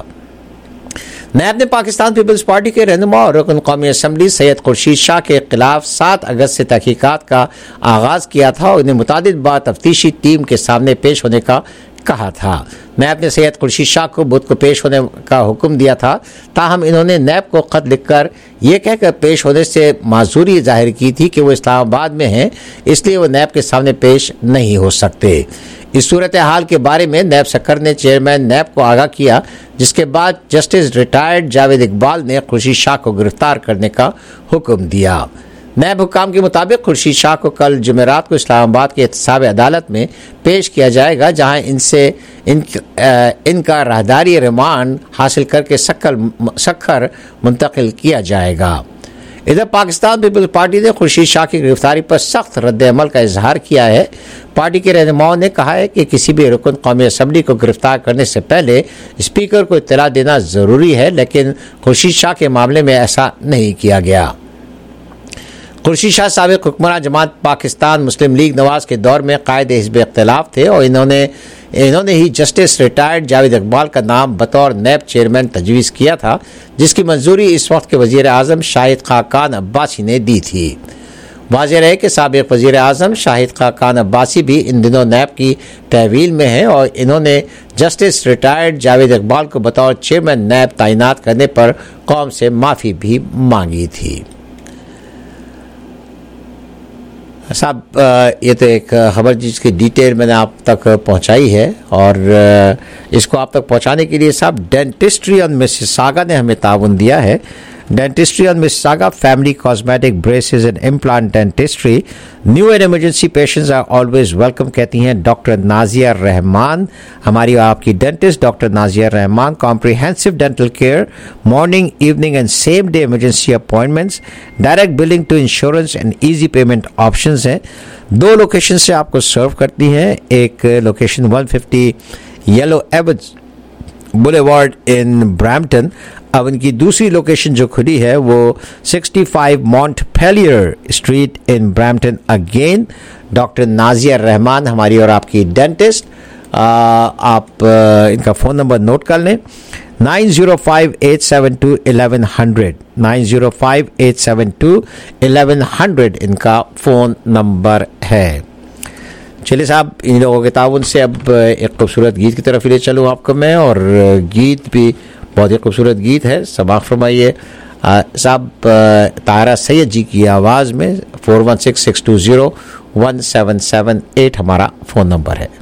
नैब ने पाकिस्तान पीपल्स पार्टी के रहनुमा और रुकन कौमी असम्बली सैयद खुर्शीद शाह के खिलाफ 7 अगस्त से तहकीकात का आगाज़ किया था और इन्हें मुतादिद बार तफ्तीशी टीम के सामने पेश होने का कहा था। नैब ने सैयद खुर्शीद शाह को बुध को पेश होने का हुक्म दिया था। ताहम इन्होंने नैब को खत लिखकर यह कहकर पेश होने से माजूरी जाहिर की थी कि वो इस्लामाबाद में हैं, इसलिए वो नैब के सामने पेश नहीं हो सकते। इस सूरत हाल के बारे में नैब सकर ने चेयरमैन नैब को आगाह किया, जिसके बाद जस्टिस रिटायर्ड जावेद इकबाल ने खुर्शीद शाह को गिरफ्तार करने का हुक्म दिया। नैब हुकाम के मुताबिक खुर्शीद शाह को कल जुमेरात को इस्लामाबाद के एहतसाब अदालत में पेश किया जाएगा, जहां इनका राहदारी रिमांड हासिल करके सखर मुंतकिल किया जाएगा। इधर पाकिस्तान पीपल्स पार्टी ने खुर्शीद शाह की गिरफ्तारी पर सख्त रद्द-ए-अमल का इजहार किया है। पार्टी के रहनुमाओं ने कहा है कि किसी भी रुकन कौमी असम्बली को गिरफ्तार करने से पहले स्पीकर को इत्तला देना ज़रूरी है, लेकिन खुर्शीद शाह के मामले में ऐसा नहीं किया गया। खुर्शीद शाह साबिक़ हुक्मरान जमात पाकिस्तान मुस्लिम लीग नवाज के दौर में कायदे हिज़्ब इख्तिलाफ थे और इन्होंने ही जस्टिस रिटायर्ड जावेद इकबाल का नाम बतौर नैब चेयरमैन तजवीज़ किया था, जिसकी मंजूरी इस वक्त के वज़ीर आज़म शाहिद खाकान अब्बासी ने दी थी। वाज़ेह रहे कि साबिक़ वज़ीर आज़म शाहिद खाकान अब्बासी भी इन दिनों नैब की तहवील में हैं और इन्होंने जस्टिस रिटायर्ड जावेद इकबाल को बतौर चेयरमैन नैब तैनात करने पर कौम से माफ़ी भी मांगी थी। साहब, ये तो एक खबर जिसकी डिटेल मैंने आप तक पहुंचाई है और इसको आप तक पहुंचाने के लिए साहब डेंटिस्ट्री ऑन मिसिसागा ने हमें ताउन दिया है। Dentistry on Mississauga, family cosmetic, braces and implant dentistry, new and emergency patients are always welcome, कहती हैं डॉक्टर नाजिया रहमान। हमारी आपकी dentist doctor Nazia Rahman. Comprehensive dental care, morning, evening and same day emergency appointments, direct billing to insurance and easy payment options हैं। 2 लोकेशन से आपको सर्व करती हैं। एक location 150 Yellow Avens Boulevard in Brampton. अब इनकी दूसरी लोकेशन जो खुली है वो 65 Montpellier Street in Brampton. Again doctor Nazia Rahman हमारी और आपकी डेंटिस्ट। आप इनका फ़ोन नंबर नोट कर लें, 9058721100 9058721100 इनका फ़ोन नंबर है। चलिए साहब, इन लोगों के ताउन से अब एक खूबसूरत गीत की तरफ ले चलूँ आपको मैं, और गीत भी बहुत ही खूबसूरत गीत है। समाअत फरमाइए साहब तारा सैयद जी की आवाज़ में 4166201778 हमारा फ़ोन नंबर है।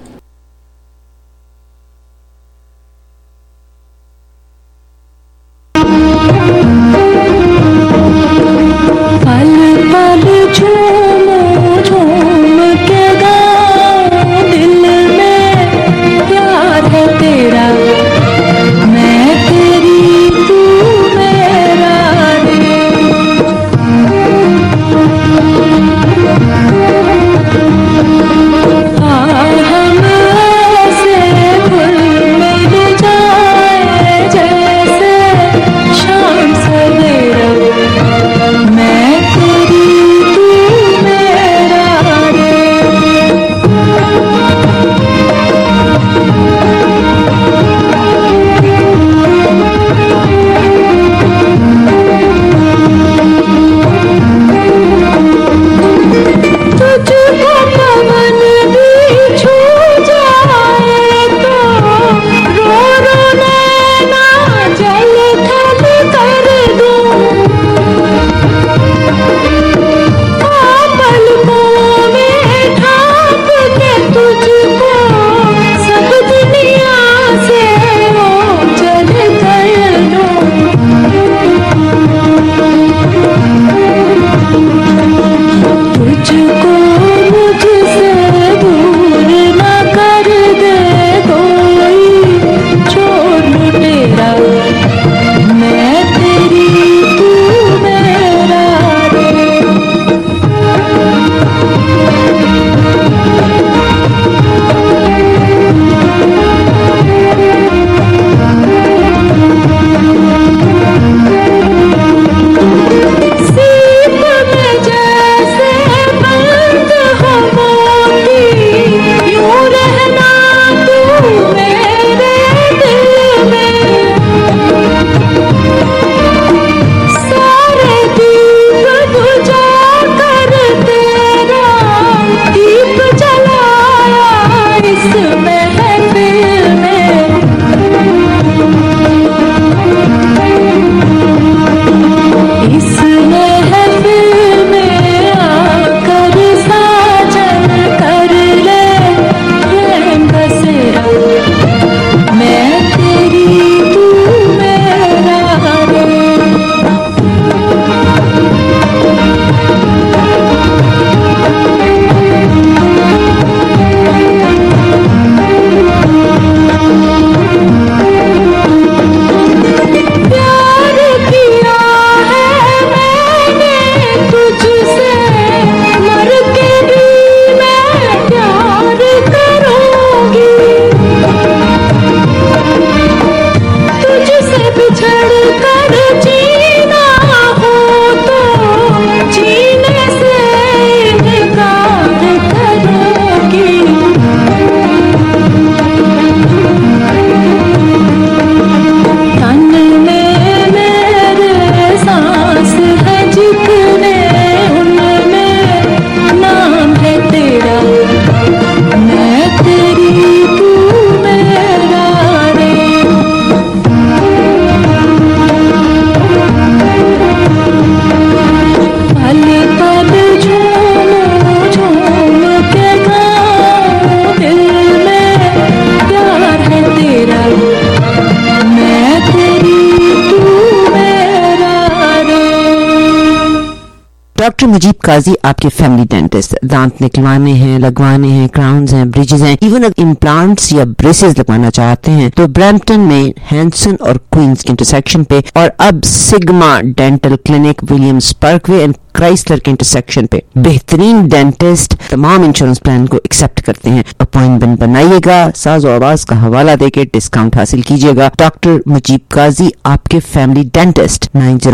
डॉक्टर मुजीब काजी आपके फैमिली डेंटिस्ट, दांत निकलवाने हैं, लगवाने हैं, क्राउन्स हैं, ब्रिजेस हैं, इवन अगर इम्प्लांट्स या ब्रेसेस लगवाना चाहते हैं तो ब्रैम्पटन में हैंसन और क्वींस के इंटरसेक्शन पे, और अब Sigma Dental Clinic Williams Parkway and Chrysler के इंटरसेक्शन पे बेहतरीन डेंटिस्ट तमाम इंश्योरेंस प्लान को एक्सेप्ट करते हैं। अपॉइंटमेंट बनाइएगा, साज़ो आवाज का हवाला देके डिस्काउंट हासिल कीजिएगा। डॉक्टर मुजीब काजी आपके family dentist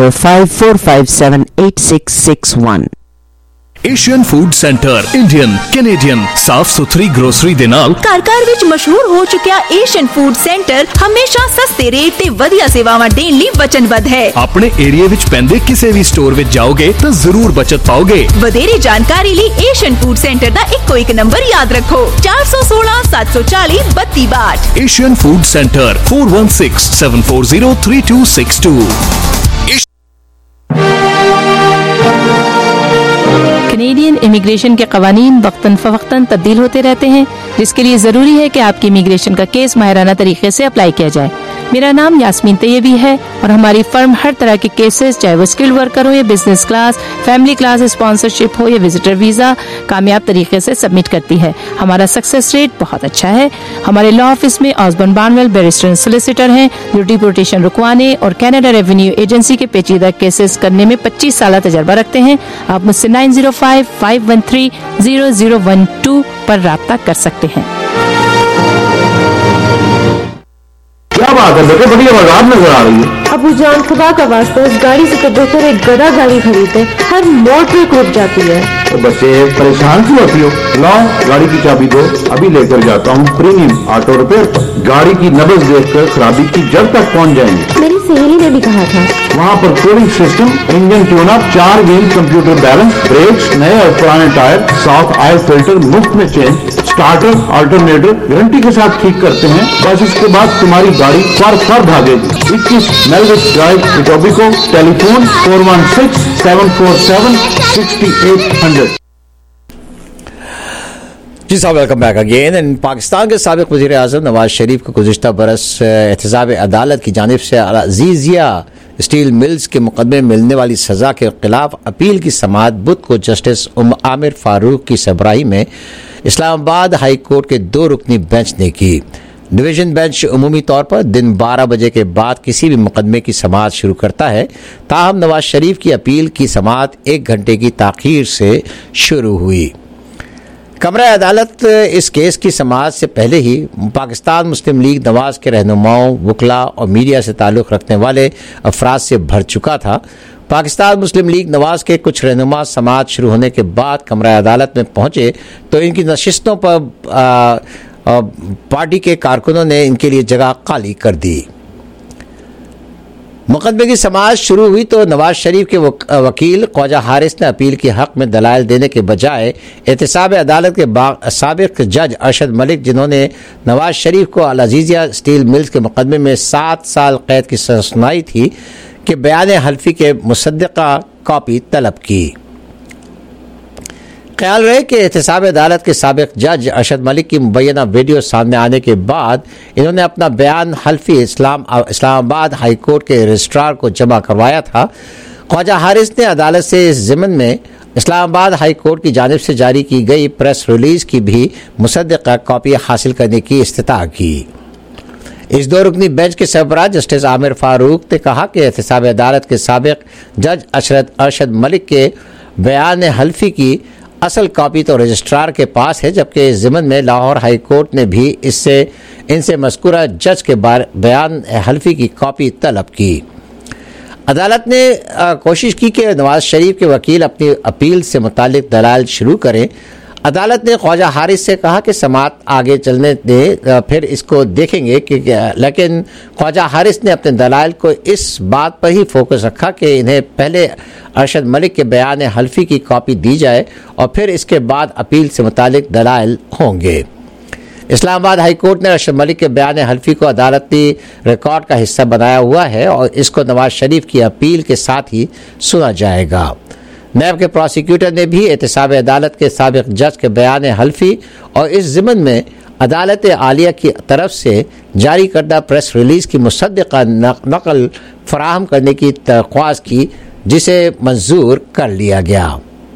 9054578661। Asian Food Centre Indian Canadian साफ सुथरी ग्रोसरी दे नाल ਘਰ ਵਿੱਚ ਮਸ਼ਹੂਰ ਹੋ ਚੁੱਕਿਆ ਏਸ਼ੀਅਨ ਫੂਡ ਸੈਂਟਰ ਹਮੇਸ਼ਾ ਸਸਤੇ ਰੇਟ ਤੇ ਵਧੀਆ ਸੇਵਾਵਾਂ ਦੇਣ ਲਈ ਵਚਨਬੱਧ ਹੈ। ਆਪਣੇ ਏਰੀਆ ਵਿੱਚ ਪੈਂਦੇ ਕਿਸੇ ਵੀ ਸਟੋਰ ਵਿੱਚ ਜਾਓਗੇ ਤਾਂ ਜ਼ਰੂਰ ਬਚਤ ਪਾਓਗੇ। ਵਧੇਰੇ ਜਾਣਕਾਰੀ ਲਈ ਏਸ਼ੀਅਨ ਫੂਡ ਸੈਂਟਰ ਦਾ ਇੱਕੋ ਇੱਕ ਨੰਬਰ ਯਾਦ ਰੱਖੋ 416 740 3262। Asian Food centre 4167403262। इमिग्रेशन के कवानीन वक्तन फवक्तन तब्दील होते रहते हैं, जिसके लिए जरूरी है कि आपकी इमिग्रेशन का केस माहिराना तरीके से अप्लाई किया जाए। मेरा नाम यास्मीन तैयबी है और हमारी फर्म हर तरह के केसेस, चाहे वो स्किल्ड वर्कर हो या business class, family class, sponsorship हो या विजिटर वीजा, कामयाब तरीके से सबमिट करती है। हमारा सक्सेस रेट बहुत अच्छा है। हमारे लॉ ऑफिस में Osborne Barnwell barrister and solicitor हैं जो डिपोर्टेशन रुकवाने और कनाडा रेवेन्यू एजेंसी के पेचीदा केसेस करने में 25 साल तजर्बा रखते हैं। आप मुझसे 9055130012 पर राब्ता कर सकते हैं। क्या बात है बेटे, बड़ी आवाज़ नजर आ रही है। अबू जान, खुदा का वास्ता इस गाड़ी से तो बेहतर एक गधा गाड़ी खरीदे, हर मोड़ पे रुक जाती है। तो बच्चे परेशान क्यों होती हो? लाओ गाड़ी की चाबी दो, अभी लेकर जाता हूँ प्रीमियम ऑटो रिपेयर। गाड़ी की नब्ज देखकर खराबी की जड़ तक पहुँच जाएंगे। मेरी सहेली ने भी कहा था। वहाँ पर cooling system, engine tune up, 4 wheel computer balance, brakes, नए और पुराने टायर, साफ ऑयल फिल्टर मुफ्त में चेंज, स्टार्टर अल्टरनेटर गारंटी के साथ ठीक करते हैं। बस इसके बाद तुम्हारी गाड़ी फर भागेगी। 21 मेलविच ड्राइव, इटोबिको, टेलीफोन 416-747-6800। जी साहब, welcome back again. And Pakistan के साबिक वज़ीर आज़म नवाज शरीफ को गुज़िश्ता बरस एहतसाब अदालत की जानिब से अज़ीज़िया स्टील मिल्स के मुकदमे में मिलने वाली सज़ा के खिलाफ अपील की समाअत बुध को जस्टिस आमिर फारूक की सरबराही में इस्लामाबाद हाई कोर्ट के 2 रुकनी बेंच ने की। डिवीजन बेंच उमूमी तौर पर दिन 12 बजे के बाद किसी भी मुकदमे की समाअत शुरू करता है। ताहम नवाज शरीफ की अपील की समाअत 1 घंटे की ताख़ीर से शुरू हुई। कमरा अदालत इस केस की समाअत से पहले ही पाकिस्तान मुस्लिम लीग नवाज के रहनुमाओं, वकला और मीडिया से ताल्लुक़ रखने वाले अफराद से भर चुका था। पाकिस्तान मुस्लिम लीग नवाज के कुछ रहनुमा समाअत शुरू होने के बाद कमरा अदालत में पहुंचे तो इनकी नशिस्तों पर पार्टी के कारकुनों ने इनके लिए जगह खाली कर दी। मुकदमे की समाअत शुरू हुई तो नवाज शरीफ के वकील ख्वाजा हारिस ने अपील के हक में दलाइल देने के बजाय एहतसाब अदालत के साबिक जज अरशद मलिक, जिन्होंने नवाज शरीफ को अल-अज़ीज़िया स्टील मिल्स के मुकदमे में 7 साल कैद की सज़ा सुनाई थी, के बयान हल्फी के मुसद्दक़ा कॉपी तलब की। ख्याल रहे कि एहतसाब अदालत के साबिक जज अरशद मलिक की मुबैना वीडियो सामने आने के बाद इन्होंने अपना बयान हल्फी इस्लामाबाद हाई कोर्ट के रजिस्ट्रार को जमा करवाया था। ख्वाजा हारिस ने अदालत से इस ज़िम्न में इस्लामाबाद हाई कोर्ट की जानिब से जारी की गई प्रेस रिलीज़ की भी मुसद्दक़ा कॉपी हासिल करने की इस्तिता की। इस 2 रुकनी बेंच के सरबराह जस्टिस आमिर फारूक ने कहा कि एहतसाब अदालत के साबिक जज अरशद मलिक के बयान हल्फी की असल कॉपी तो रजिस्ट्रार के पास है, जबकि इस ज़िम्न में लाहौर हाई कोर्ट ने भी इनसे मज़कूरा जज के बयान हल्फी की कॉपी तलब की। अदालत ने कोशिश की कि नवाज शरीफ के वकील अपनी अपील से मुतालिक दलाइल शुरू करें। अदालत ने ख्वाजा हारिस से कहा कि समाअत आगे चलने दें, फिर इसको देखेंगे कि लेकिन ख्वाजा हारिस ने अपने दलाइल को इस बात पर ही फोकस रखा कि इन्हें पहले अरशद मलिक के बयान हल्फी की कॉपी दी जाए और फिर इसके बाद अपील से मुतालिक दलाइल होंगे। इस्लामाबाद हाई कोर्ट ने अरशद मलिक के बयान हल्फी को अदालती रिकॉर्ड का हिस्सा बनाया हुआ है और इसको नवाज शरीफ की अपील के साथ ही सुना जाएगा। नैब के प्रोसिक्यूटर ने भी एहतसाब अदालत के साबिक जज के बयान हल्फी और इस ज़िम्न में अदालत आलिया की तरफ से जारी करदा प्रेस रिलीज़ की मुसद्दक़ा नकल फराहम करने की दरख्वास्त की, जिसे मंजूर कर लिया गया।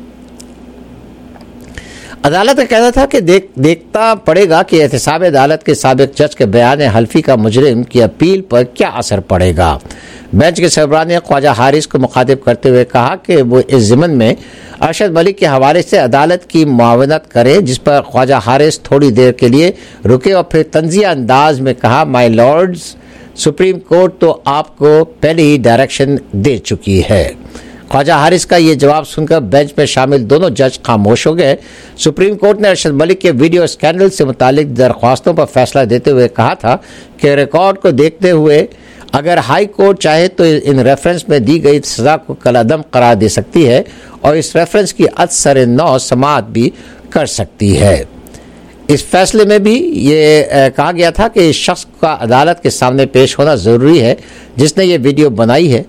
अदालत का कहना था कि देखता पड़ेगा कि एहतसाब अदालत के साबिक जज के बयान हल्फी का मुजरिम की अपील पर क्या असर पड़ेगा। बेंच के सरबराह ने ख्वाजा हारिस को मुखातिब करते हुए कहा कि वो इस ज़िम्न में अरशद मलिक के हवाले से अदालत की मुआवनत करें, जिस पर ख्वाजा हारिस थोड़ी देर के लिए रुके और फिर तंज़िया अंदाज में कहा, माय लॉर्ड्स, सुप्रीम कोर्ट तो आपको पहले ही डायरेक्शन दे चुकी है। ख्वाजा हारिस का ये जवाब सुनकर बेंच में शामिल दोनों जज खामोश हो गए। सुप्रीम कोर्ट ने अरशद मलिक के वीडियो स्कैंडल से मुतालिक दरख्वास्तों पर फैसला देते हुए कहा था कि रिकॉर्ड को देखते हुए अगर हाई कोर्ट चाहे तो इन रेफरेंस में दी गई सज़ा को कलादम करार दे सकती है और इस रेफरेंस की अद-सर नौ समाअत भी कर सकती है। इस फैसले में भी ये कहा गया था कि इस शख्स का अदालत के सामने पेश होना ज़रूरी है जिसने ये वीडियो बनाई है।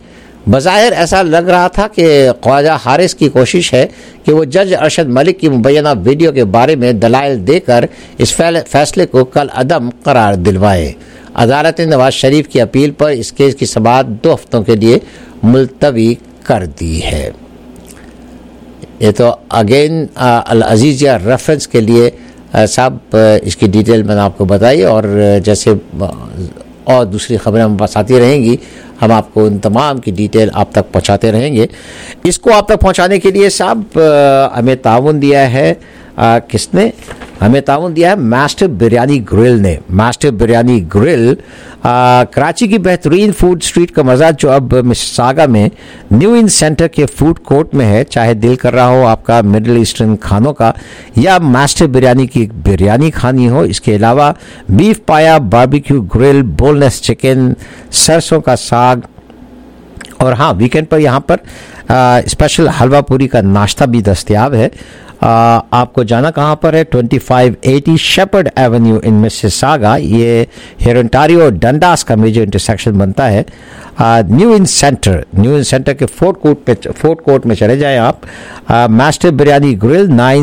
बज़ाहिर ऐसा लग रहा था कि ख्वाजा हारिस की कोशिश है कि वो जज अरशद मलिक की मुबैना वीडियो के बारे में दलाइल देकर इस फैसले को कल अदम करार दिलवाए। अदालत ने नवाज शरीफ की अपील पर इस केस की समाअत 2 हफ्तों के लिए मुलतवी कर दी है। ये तो अगेन अल अजीज़िया रेफरेंस के लिए साहब इसकी डिटेल मैंने आपको बताई, और जैसे और दूसरी खबरें हम पास आती रहेंगी, हम आपको उन तमाम की डिटेल आप तक पहुंचाते रहेंगे। इसको आप तक पहुंचाने के लिए साहब हमें ताउन दिया है किसने? हमें ताउन दिया है मास्टर बिरयानी ग्रिल ने। मास्टर बिरयानी ग्रिल कराची की बेहतरीन फूड स्ट्रीट का मज़ा जो अब मिसिसागा में न्यू इन सेंटर के फूड कोर्ट में है। चाहे दिल कर रहा हो आपका मिडल ईस्टर्न खानों का या मास्टर बिरयानी की बिरयानी खानी हो, इसके अलावा बीफ पाया, बारबेक्यू ग्रिल, बोनलेस चिकन, सरसों का साग, और हाँ वीकेंड पर यहाँ पर स्पेशल हलवा पूरी का नाश्ता भी दस्तयाब है। आपको जाना कहाँ पर है? 2580 शेपर्ड एवेन्यू इन मिसिसागा। ये हेरोंटारियो और डंडास का मेजर इंटरसेक्शन बनता है। न्यू इन सेंटर के फोर्ट कोर्ट में चले जाएं आप। मास्टर बिरयानी ग्रिल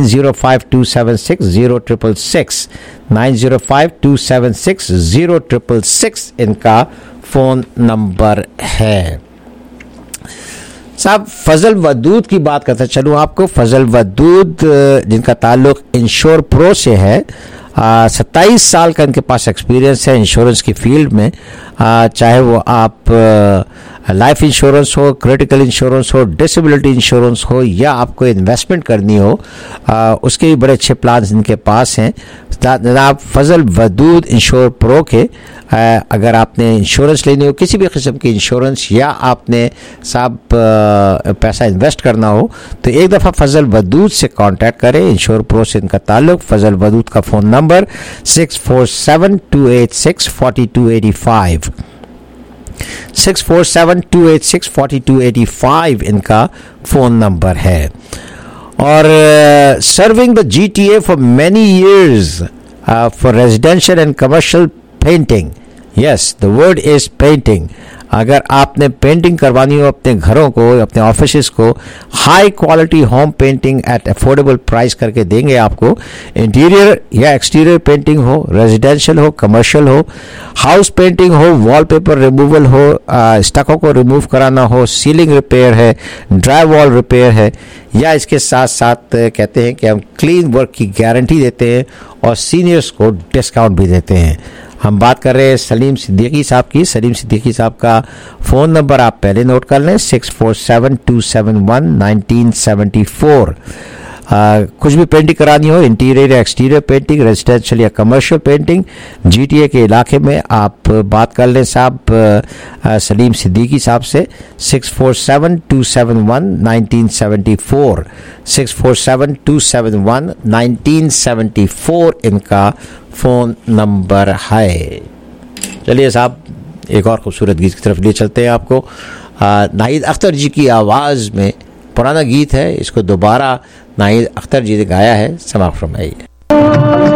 9052760666 9052760666 इनका फ़ोन नंबर है। साहब फजल वदूद की बात करते चलूँ आपको। फजल वदूद जिनका ताल्लुक इंश्योर प्रो से है, 27 साल का इनके पास एक्सपीरियंस है इंश्योरेंस की फील्ड में। चाहे वो आप लाइफ इंश्योरेंस हो, क्रिटिकल इंश्योरेंस हो, डिसेबिलिटी इंश्योरेंस हो, या आपको इन्वेस्टमेंट करनी हो, उसके भी बड़े अच्छे प्लान इनके पास हैं। जनाब फजल वदूद इंश्योर प्रो के अगर आपने इंश्योरेंस लेनी हो, किसी भी किस्म की इंश्योरेंस, या आपने साहब पैसा इन्वेस्ट करना हो, तो एक दफ़ा फजल वदूद से कांटेक्ट करें। इंश्योर प्रो से इनका ताल्लुक। फजल वदूद का फ़ोन नंबर 6472864285 6472864285 इनका फ़ोन नंबर है। और serving the GTA for many years for residential and commercial painting. Yes, the word is painting. अगर आपने पेंटिंग करवानी हो अपने घरों को, अपने ऑफिस को, high quality home painting at affordable price करके देंगे आपको। इंटीरियर या एक्सटीरियर पेंटिंग हो, रेजिडेंशियल हो, कमर्शियल हो, हाउस पेंटिंग हो, वॉलपेपर रिमूवल हो, स्टकों को रिमूव कराना हो, सीलिंग रिपेयर है, ड्राई वॉल रिपेयर है, या इसके साथ साथ कहते हैं कि हम क्लीन वर्क की गारंटी देते हैं और सीनियर्स को डिस्काउंट भी देते हैं। हम बात कर रहे हैं सलीम सिद्दीकी साहब की। सलीम सिद्दीकी साहब का फ़ोन नंबर आप पहले नोट कर लें, 6472711974। कुछ भी पेंटिंग करानी हो, इंटीरियर या एक्सटीरियर पेंटिंग, रेजिडेंशियल या कमर्शियल पेंटिंग, GTA के इलाके में आप बात कर लें साहब सलीम सिद्दीकी साहब से। 6472711974 6472711974 इनका फ़ोन नंबर है। चलिए साहब एक और खूबसूरत गीत की तरफ ले चलते हैं आपको। नाहिद अख्तर जी की आवाज़ में पुराना गीत है, इसको दोबारा नाहिद अख्तर जी ने गाया है। समाप्त फरमाइए।